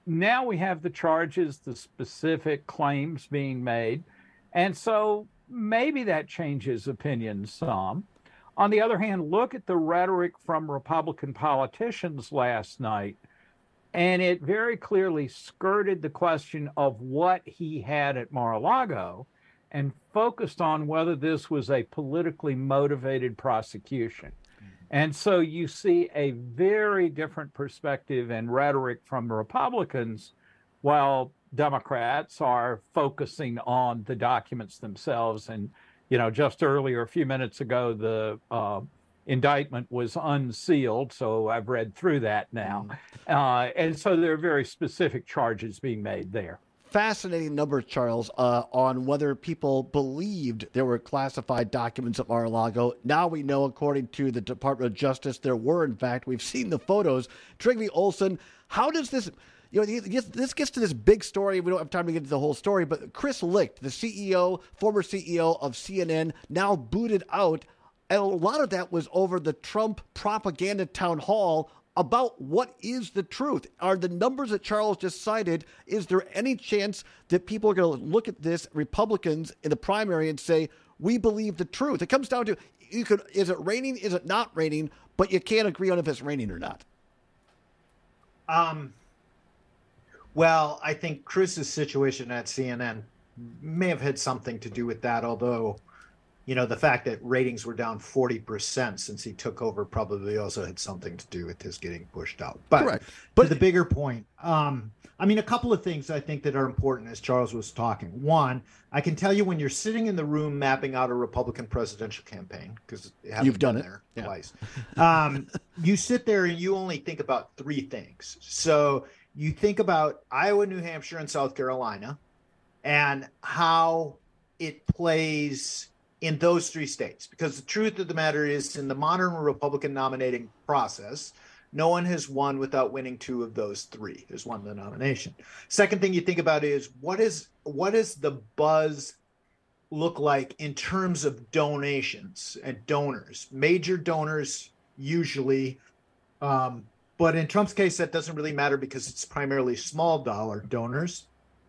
now we have the charges, the specific claims being made. And so maybe that changes opinions some. On the other hand, look at the rhetoric from Republican politicians last night. And it very clearly skirted the question of what he had at Mar-a-Lago and focused on whether this was a politically motivated prosecution. And so you see a very different perspective and rhetoric from the Republicans, while Democrats are focusing on the documents themselves. And, you know, just earlier, a few minutes ago, the uh, indictment was unsealed, so I've read through that now. Uh, and so there are very specific charges being made there. Fascinating numbers, Charles, uh, on whether people believed there were classified documents at Mar-a-Lago. Now we know, according to the Department of Justice, there were, in fact. We've seen the photos. Trygve Olsen, how does this, you know, this gets to this big story. We don't have time to get into the whole story, but Chris Licht, the C E O, former C E O of C N N, now booted out. And a lot of that was over the Trump propaganda town hall about what is the truth. Are the numbers that Charles just cited, is there any chance that people are going to look at this, Republicans in the primary, and say, we believe the truth? It comes down to, you could, is it raining, is it not raining, but you can't agree on if it's raining or not. Um. Well, I think Chris's situation at C N N may have had something to do with that, although, you know, the fact that ratings were down forty percent since he took over probably also had something to do with his getting pushed out. But, Correct. but to the bigger point, um, I mean, a couple of things I think that are important as Charles was talking. One, I can tell you when you're sitting in the room mapping out a Republican presidential campaign, because you've done it there yeah. twice, um, you sit there and you only think about three things. So you think about Iowa, New Hampshire, and South Carolina, and how it plays in those three states, because the truth of the matter is, in the modern Republican nominating process, no one has won without winning two of those three, has won the nomination. Second thing you think about is, what is what does the buzz look like in terms of donations and donors? Major donors usually, um, but in Trump's case, that doesn't really matter because it's primarily small dollar donors.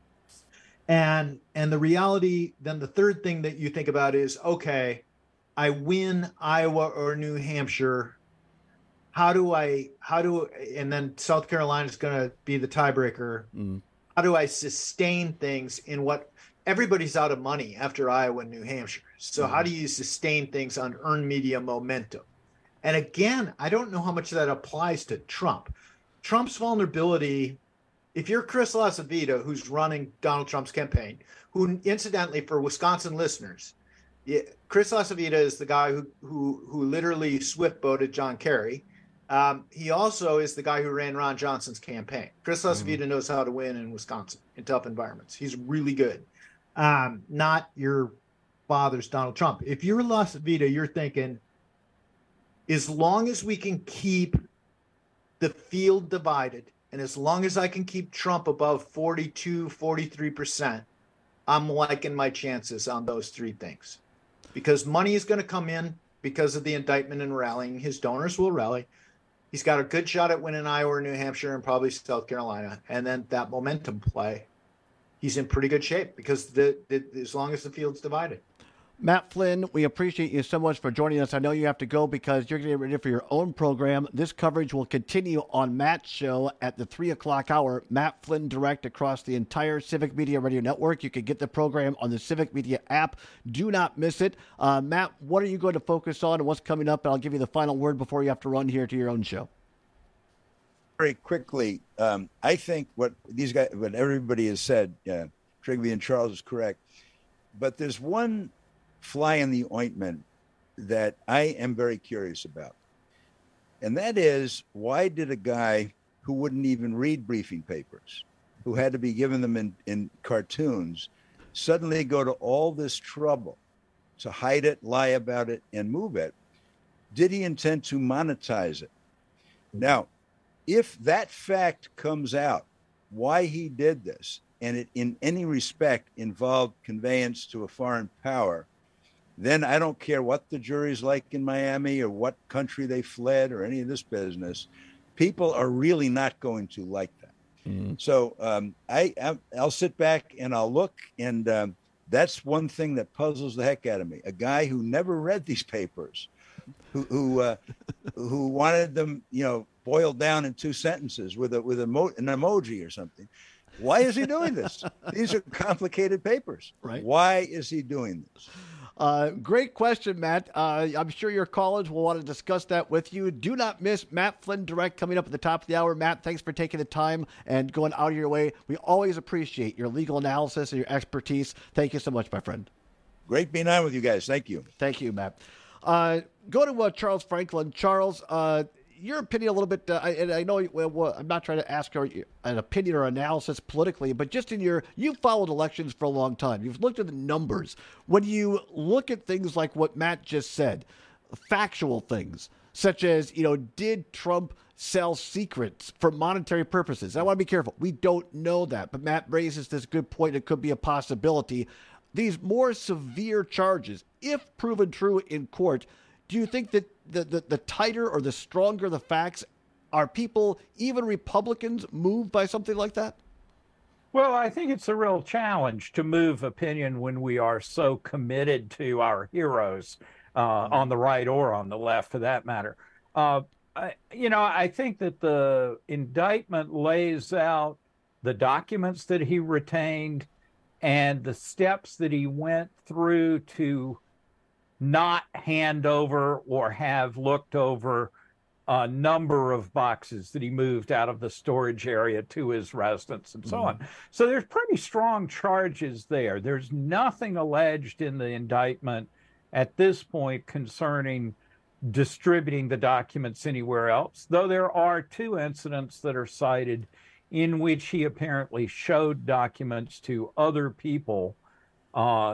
And and the reality, then the third thing that you think about is, okay, I win Iowa or New Hampshire. How do I, how do, and then South Carolina is going to be the tiebreaker. Mm. How do I sustain things in what, everybody's out of money after Iowa and New Hampshire. So mm. how do you sustain things on earned media momentum? And again, I don't know how much that applies to Trump. Trump's vulnerability, if you're Chris LaCivita, who's running Donald Trump's campaign, who incidentally, for Wisconsin listeners, Chris LaCivita is the guy who who who literally swift boated John Kerry. Um, he also is the guy who ran Ron Johnson's campaign. Chris LaCivita mm-hmm. knows how to win in Wisconsin in tough environments. He's really good. Um, not your father's Donald Trump. If you're LaCivita, you're thinking, as long as we can keep the field divided, and as long as I can keep Trump above forty-two, forty-three percent, I'm liking my chances on those three things. Because money is going to come in because of the indictment and rallying. His donors will rally. He's got a good shot at winning Iowa or New Hampshire and probably South Carolina. And then that momentum play, he's in pretty good shape because the, the as long as the field's divided. Matt Flynn, we appreciate you so much for joining us. I know you have to go because you're getting ready for your own program. This coverage will continue on Matt's show at the three o'clock hour. Matt Flynn Direct across the entire Civic Media Radio Network. You can get the program on the Civic Media app. Do not miss it. Uh, Matt, what are you going to focus on and what's coming up? And I'll give you the final word before you have to run here to your own show. Very quickly, um, I think what these guys, what everybody has said, uh, Trygve and Charles is correct. But there's one fly in the ointment that I am very curious about. And that is, why did a guy who wouldn't even read briefing papers, who had to be given them in, in cartoons, suddenly go to all this trouble to hide it, lie about it, and move it? Did he intend to monetize it? Now, if that fact comes out, why he did this, and it in any respect involved conveyance to a foreign power, then I don't care what the jury's like in Miami or what country they fled or any of this business. People are really not going to like that. Mm. So um, I, I'll sit back and I'll look, and um, that's one thing that puzzles the heck out of me. A guy who never read these papers, who who, uh, who wanted them, you know, boiled down in two sentences with a with a mo- an emoji or something. Why is he doing this? These are complicated papers. Right. Why is he doing this? Uh, great question, Matt. Uh, I'm sure your college will want to discuss that with you. Do not miss Matt Flynn Direct coming up at the top of the hour. Matt, thanks for taking the time and going out of your way. We always appreciate your legal analysis and your expertise. Thank you so much, my friend. Great being on with you guys. Thank you. Thank you, Matt. Uh, go to uh, Charles Franklin. Charles, uh, your opinion a little bit, uh, and I know well, I'm not trying to ask your, an opinion or analysis politically, but just in your, you've followed elections for a long time. You've looked at the numbers. When you look at things like what Matt just said, factual things, such as, you know, did Trump sell secrets for monetary purposes? I want to be careful. We don't know that, but Matt raises this good point. It could be a possibility. These more severe charges, if proven true in court, do you think that the, the, the tighter or the stronger the facts, are people, even Republicans, moved by something like that? Well, I think it's a real challenge to move opinion when we are so committed to our heroes uh, mm-hmm. on the right or on the left, for that matter. Uh, I, you know, I think that the indictment lays out the documents that he retained and the steps that he went through to not hand over or have looked over a number of boxes that he moved out of the storage area to his residence and so mm-hmm. on. So there's pretty strong charges there. There's nothing alleged in the indictment at this point concerning distributing the documents anywhere else, though there are two incidents that are cited in which he apparently showed documents to other people, uh,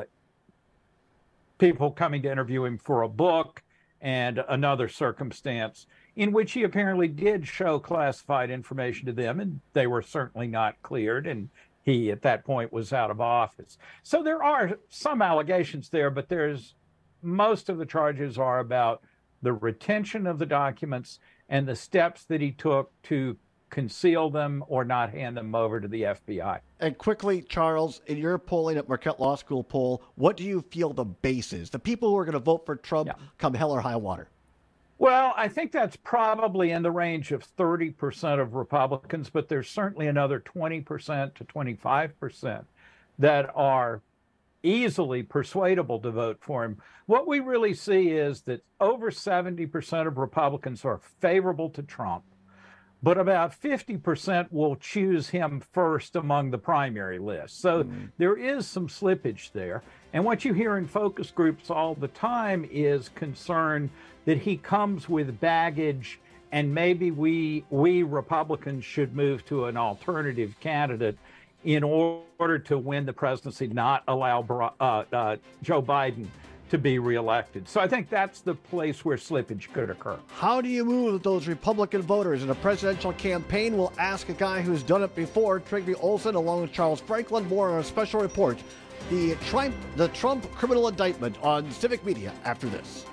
people coming to interview him for a book, and another circumstance in which he apparently did show classified information to them, and they were certainly not cleared, and he at that point was out of office. So there are some allegations there, but there's most of the charges are about the retention of the documents and the steps that he took to conceal them or not hand them over to the F B I. And quickly, Charles, in your polling at Marquette Law School poll, what do you feel the base is? The people who are going to vote for Trump yeah. come hell or high water. Well, I think that's probably in the range of thirty percent of Republicans, but there's certainly another twenty percent to twenty-five percent that are easily persuadable to vote for him. What we really see is that over seventy percent of Republicans are favorable to Trump, but about fifty percent will choose him first among the primary list. So mm. there is some slippage there. And what you hear in focus groups all the time is concern that he comes with baggage and maybe we we Republicans should move to an alternative candidate in order to win the presidency, not allow uh, uh, Joe Biden to be reelected. So I think that's the place where slippage could occur. How do you move those Republican voters in a presidential campaign? We'll ask a guy who's done it before, Trygve Olsen, along with Charles Franklin. More on a special report, the Trump, the Trump criminal indictment, on Civic Media after this.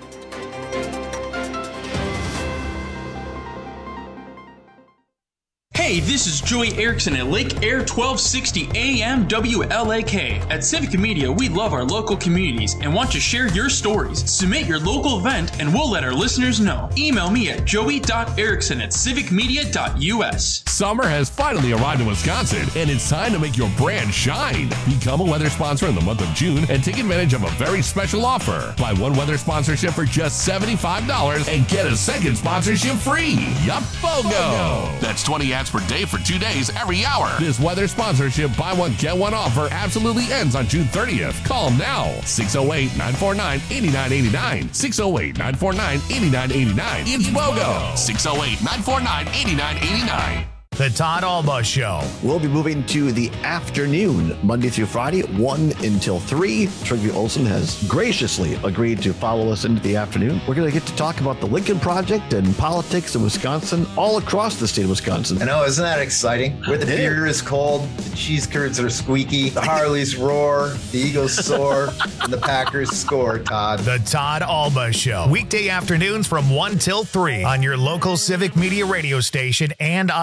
Hey, this is Joey Erickson at Lake Air twelve sixty A M W L A K. At Civic Media, we love our local communities and want to share your stories. Submit your local event and we'll let our listeners know. Email me at joey dot erickson at civic media dot u s. Summer has finally arrived in Wisconsin, and it's time to make your brand shine. Become a weather sponsor in the month of June and take advantage of a very special offer. Buy one weather sponsorship for just seventy-five dollars and get a second sponsorship free. Yup, BOGO! That's twenty ads per day for two days every hour. This weather sponsorship buy one get one offer absolutely ends on June thirtieth. Call now. six oh eight, nine four nine, eight nine eight nine. six oh eight, nine four nine, eight nine eight nine. It's BOGO. six oh eight, nine four nine, eight nine eight nine. The Todd Alba Show. We'll be moving to the afternoon, Monday through Friday, one until three. Trygve Olsen has graciously agreed to follow us into the afternoon. We're going to get to talk about the Lincoln Project and politics in Wisconsin, all across the state of Wisconsin. I know, isn't that exciting? Where the beer is cold, the cheese curds are squeaky, the Harleys roar, the Eagles soar, and the Packers score, Todd. The Todd Alba Show. Weekday afternoons from one till three on your local Civic Media radio station and on the app.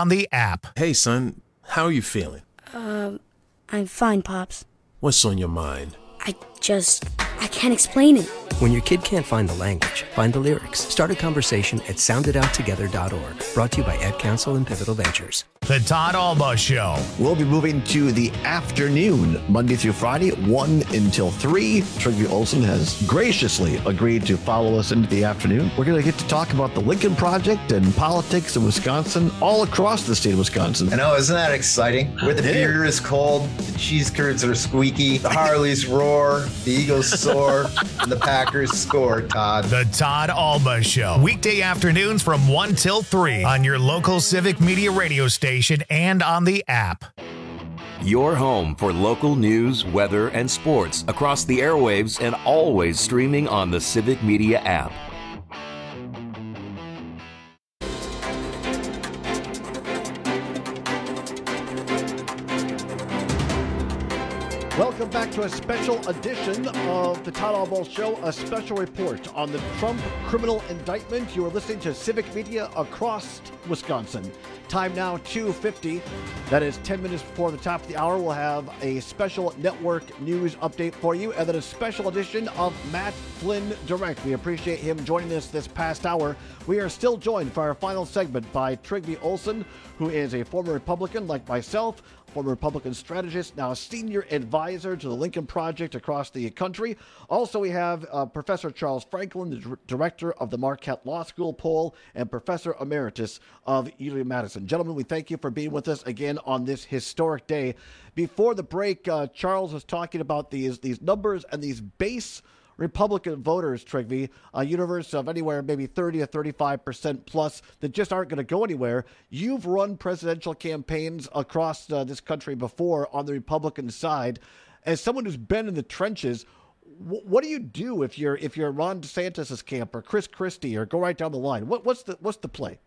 app. Hey, son, how are you feeling? Um, I'm fine, Pops. What's on your mind? I just, I can't explain it. When your kid can't find the language, find the lyrics. Start a conversation at sound it out together dot org. Brought to you by Ed Council and Pivotal Ventures. The Todd Alba Show. We'll be moving to the afternoon, Monday through Friday, one until three. Trygve Olsen has graciously agreed to follow us into the afternoon. We're going to get to talk about the Lincoln Project and politics in Wisconsin, all across the state of Wisconsin. I know, isn't that exciting? Where the beer is cold, the cheese curds are squeaky, the Harleys roar, the Eagles soar, and the Packers score, Todd. The Todd Alba Show. Weekday afternoons from one till three on your local Civic Media radio station and on the app. Your home for local news, weather, and sports across the airwaves and always streaming on the Civic Media app. Welcome back to a special edition of the Todd Alba Show, a special report on the Trump criminal indictment. You are listening to Civic Media across Wisconsin. Time now, two fifty. That is ten minutes before the top of the hour. We'll have a special network news update for you, and then a special edition of Matt Flynn Direct. We appreciate him joining us this past hour. We are still joined for our final segment by Trygve Olsen, who is a former Republican like myself, former Republican strategist, now a senior advisor to the Lincoln Project across the country. Also, we have uh, Professor Charles Franklin, the d- director of the Marquette Law School poll, and Professor Emeritus of Erie-Madison. Gentlemen, we thank you for being with us again on this historic day. Before the break, uh, Charles was talking about these, these numbers and these base Republican voters, Trygve, a universe of anywhere maybe thirty or thirty-five percent plus that just aren't going to go anywhere. You've run presidential campaigns across uh, this country before on the Republican side. As someone who's been in the trenches, w- what do you do if you're if you're Ron DeSantis' camp or Chris Christie or go right down the line? What, what's the what's the play?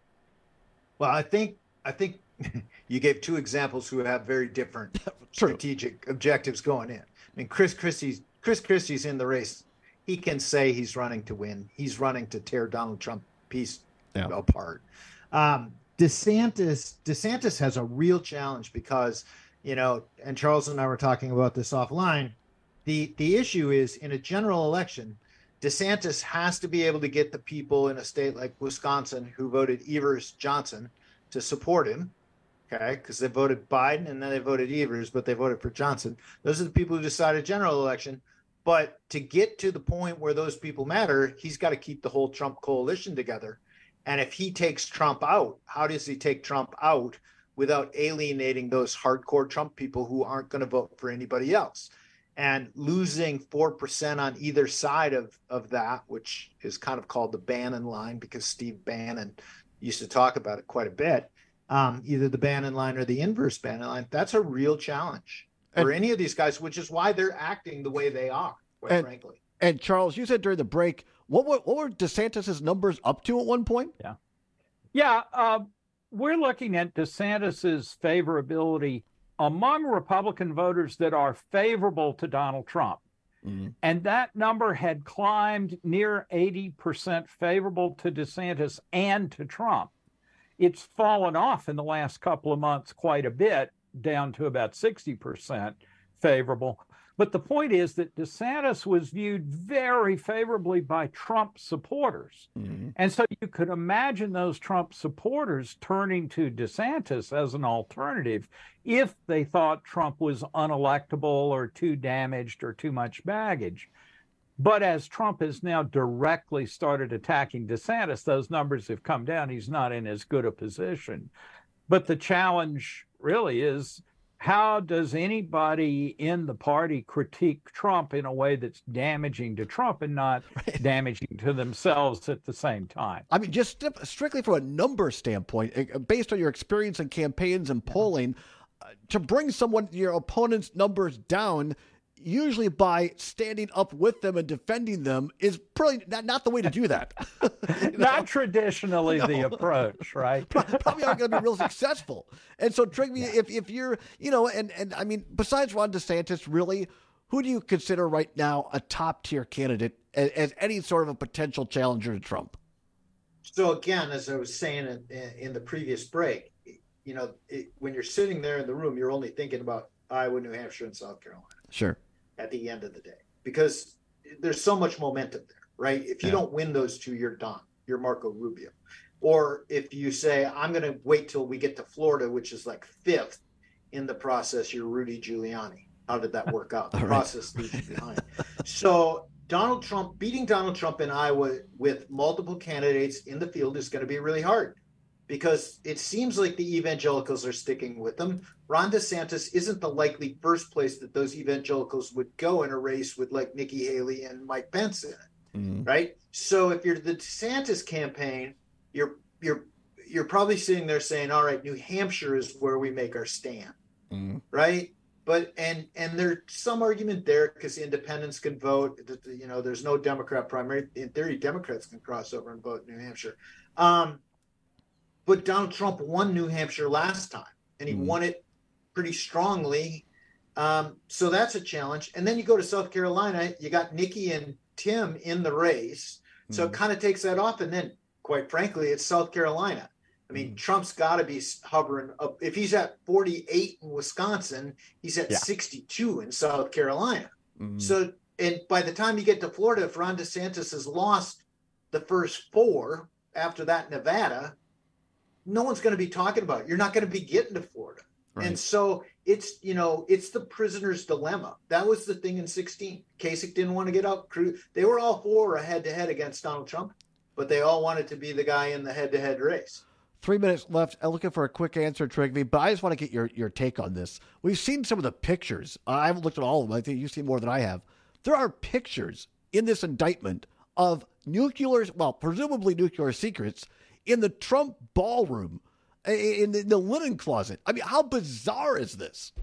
Well, I think I think you gave two examples who have very different strategic objectives going in. I mean, Chris Christie's Chris Christie's in the race. He can say he's running to win. He's running to tear Donald Trump piece yeah. apart. Um, DeSantis, DeSantis has a real challenge because, you know, and Charles and I were talking about this offline. The the issue is in a general election, DeSantis has to be able to get the people in a state like Wisconsin who voted Evers Johnson to support him. Okay, because they voted Biden and then they voted Evers, but they voted for Johnson. Those are the people who decided general election. But to get to the point where those people matter, he's got to keep the whole Trump coalition together. And if he takes Trump out, how does he take Trump out without alienating those hardcore Trump people who aren't going to vote for anybody else? And losing four percent on either side of, of that, which is kind of called the Bannon line because Steve Bannon used to talk about it quite a bit. Um, either the Bannon line or the inverse Bannon line, that's a real challenge for and, any of these guys, which is why they're acting the way they are, quite and, frankly. And Charles, you said during the break, what were, what were DeSantis' numbers up to at one point? Yeah. Yeah, uh, we're looking at DeSantis' favorability among Republican voters that are favorable to Donald Trump. Mm-hmm. And that number had climbed near eighty percent favorable to DeSantis and to Trump. It's fallen off in the last couple of months quite a bit, down to about sixty percent favorable. But the point is that DeSantis was viewed very favorably by Trump supporters. Mm-hmm. And so you could imagine those Trump supporters turning to DeSantis as an alternative if they thought Trump was unelectable or too damaged or too much baggage. But as Trump has now directly started attacking DeSantis, those numbers have come down. He's not in as good a position. But the challenge really is, how does anybody in the party critique Trump in a way that's damaging to Trump and not right. damaging to themselves at the same time? I mean, just strictly from a number standpoint, based on your experience in campaigns and polling, yeah. uh, to bring someone, your opponent's numbers down, usually by standing up with them and defending them, is probably not, not the way to do that. you know? Not traditionally no. the approach, right? Probably aren't going to be real successful. And so, Trygve, yeah. if, if you're, you know, and, and I mean, besides Ron DeSantis, really, who do you consider right now a top tier candidate as, as any sort of a potential challenger to Trump? So again, as I was saying in, in the previous break, you know, it, when you're sitting there in the room, you're only thinking about Iowa, New Hampshire, and South Carolina. Sure. At the end of the day, because there's so much momentum there, right? If you yeah. don't win those two, you're done. You're Marco Rubio. Or if you say, I'm going to wait till we get to Florida, which is like fifth in the process, you're Rudy Giuliani. How did that work out? The right. process leaves you behind. So Donald Trump, beating Donald Trump in Iowa with multiple candidates in the field is going to be really hard, because it seems like the evangelicals are sticking with them. Ron DeSantis isn't the likely first place that those evangelicals would go in a race with like Nikki Haley and Mike Pence in it, mm-hmm. right? So if you're the DeSantis campaign, you're you're you're probably sitting there saying, all right, New Hampshire is where we make our stand, mm-hmm. right? But and and there's some argument there because independents can vote. You know, there's no Democrat primary. In theory, Democrats can cross over and vote in New Hampshire. Um, but Donald Trump won New Hampshire last time, and he mm. won it pretty strongly. Um, so that's a challenge. And then you go to South Carolina, you got Nikki and Tim in the race. So mm. it kind of takes that off. And then, quite frankly, it's South Carolina. I mean, mm. Trump's got to be hovering up. If he's at forty-eight in Wisconsin, he's at yeah. sixty-two in South Carolina. Mm. So, and by the time you get to Florida, if Ron DeSantis has lost the first four, after that Nevada, no one's going to be talking about it. You're not going to be getting to Florida. Right. And so it's, you know, it's the prisoner's dilemma. That was the thing in sixteen. Kasich didn't want to get up. They were all four head to head against Donald Trump, but they all wanted to be the guy in the head to head race. Three minutes left. I'm looking for a quick answer, Trigby, but I just want to get your, your take on this. We've seen some of the pictures. Uh, I haven't looked at all of them. I think you've seen more than I have. There are pictures in this indictment of nuclear, well, presumably nuclear secrets in the Trump ballroom, in the, in the linen closet. I mean, how bizarre is this?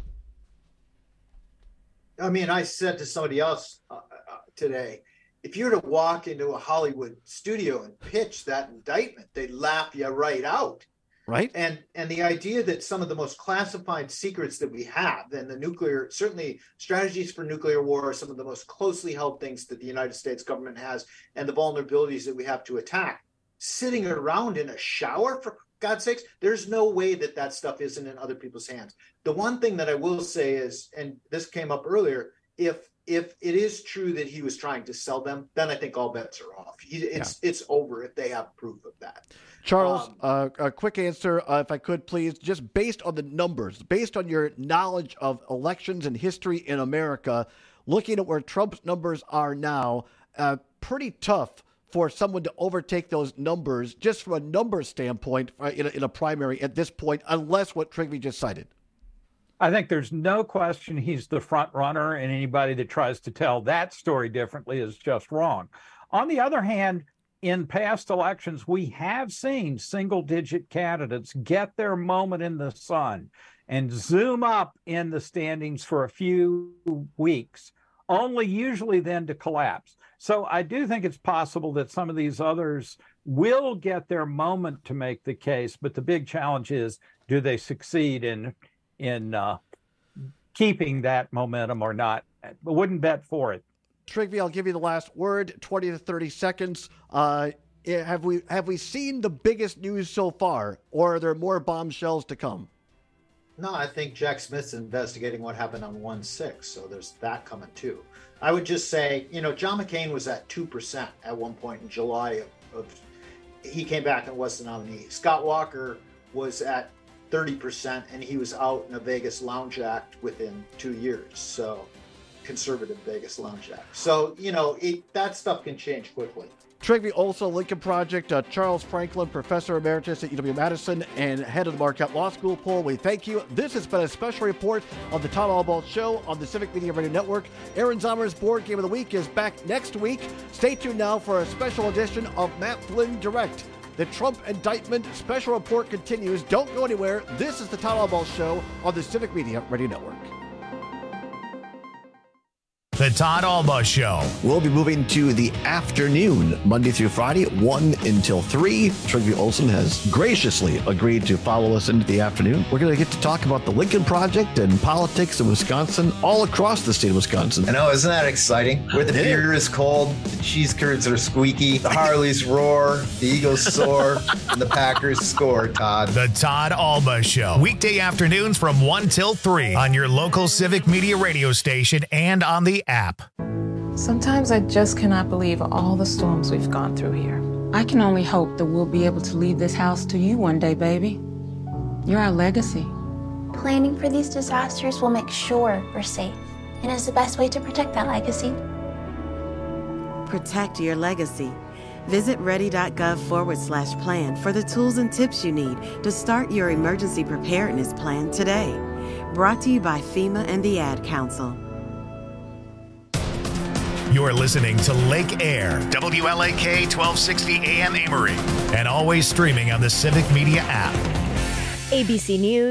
I mean, I said to somebody else uh, uh, today, if you were to walk into a Hollywood studio and pitch that indictment, they'd laugh you right out. Right. And and the idea that some of the most classified secrets that we have, and the nuclear, certainly strategies for nuclear war are some of the most closely held things that the United States government has, and the vulnerabilities that we have to attack, sitting around in a shower, for God's sakes, there's no way that that stuff isn't in other people's hands. The one thing that I will say is, and this came up earlier, if if it is true that he was trying to sell them, then I think all bets are off. He, it's yeah. it's over if they have proof of that. Charles, um, uh, a quick answer, uh, if I could, please, just based on the numbers, based on your knowledge of elections and history in America, looking at where Trump's numbers are now, uh, pretty tough for someone to overtake those numbers just from a number standpoint uh, in, a, in a primary at this point, unless what Trigby just cited. I think there's no question he's the front runner, and anybody that tries to tell that story differently is just wrong. On the other hand, in past elections, we have seen single-digit candidates get their moment in the sun and zoom up in the standings for a few weeks, only usually then to collapse. So I do think it's possible that some of these others will get their moment to make the case, but the big challenge is, do they succeed in in uh, keeping that momentum or not? I wouldn't bet for it. Trigby, I'll give you the last word, twenty to thirty seconds. Uh, have we have we seen the biggest news so far, or are there more bombshells to come? No, I think Jack Smith's investigating what happened on one six, so there's that coming too. I would just say, you know, John McCain was at two percent at one point in July of, of he came back and was the nominee. Scott Walker was at thirty percent, and he was out in a Vegas lounge act within two years. So, conservative Vegas lounge act. So, you know, it, that stuff can change quickly. Trigby Olson, Lincoln Project, uh, Charles Franklin, Professor Emeritus at U W-Madison and head of the Marquette Law School poll. We thank you. This has been a special report on the Tom Albaugh Show on the Civic Media Radio Network. Aaron Zommer's Board Game of the Week is back next week. Stay tuned now for a special edition of Matt Flynn Direct. The Trump indictment special report continues. Don't go anywhere. This is the Tom Albaugh Show on the Civic Media Radio Network. The Todd Alba Show. We'll be moving to the afternoon, Monday through Friday, one until three. Trygve Olsen has graciously agreed to follow us into the afternoon. We're going to get to talk about the Lincoln Project and politics in Wisconsin, all across the state of Wisconsin. I know, isn't that exciting? Where the beer is cold, the cheese curds are squeaky, the Harleys roar, the Eagles soar, and the Packers score, Todd. The Todd Alba Show. Weekday afternoons from one till three on your local Civic Media radio station and on the app. Sometimes I just cannot believe all the storms we've gone through here. I can only hope that we'll be able to leave this house to you one day, baby. You're our legacy. Planning for these disasters will make sure we're safe, and is the best way to protect that legacy. Protect your legacy. Visit ready.gov forward slash plan for the tools and tips you need to start your emergency preparedness plan today. Brought to you by FEMA and the Ad Council. You're listening to Lake Air, W L A K twelve sixty A M Amory, and always streaming on the Civic Media app. A B C News.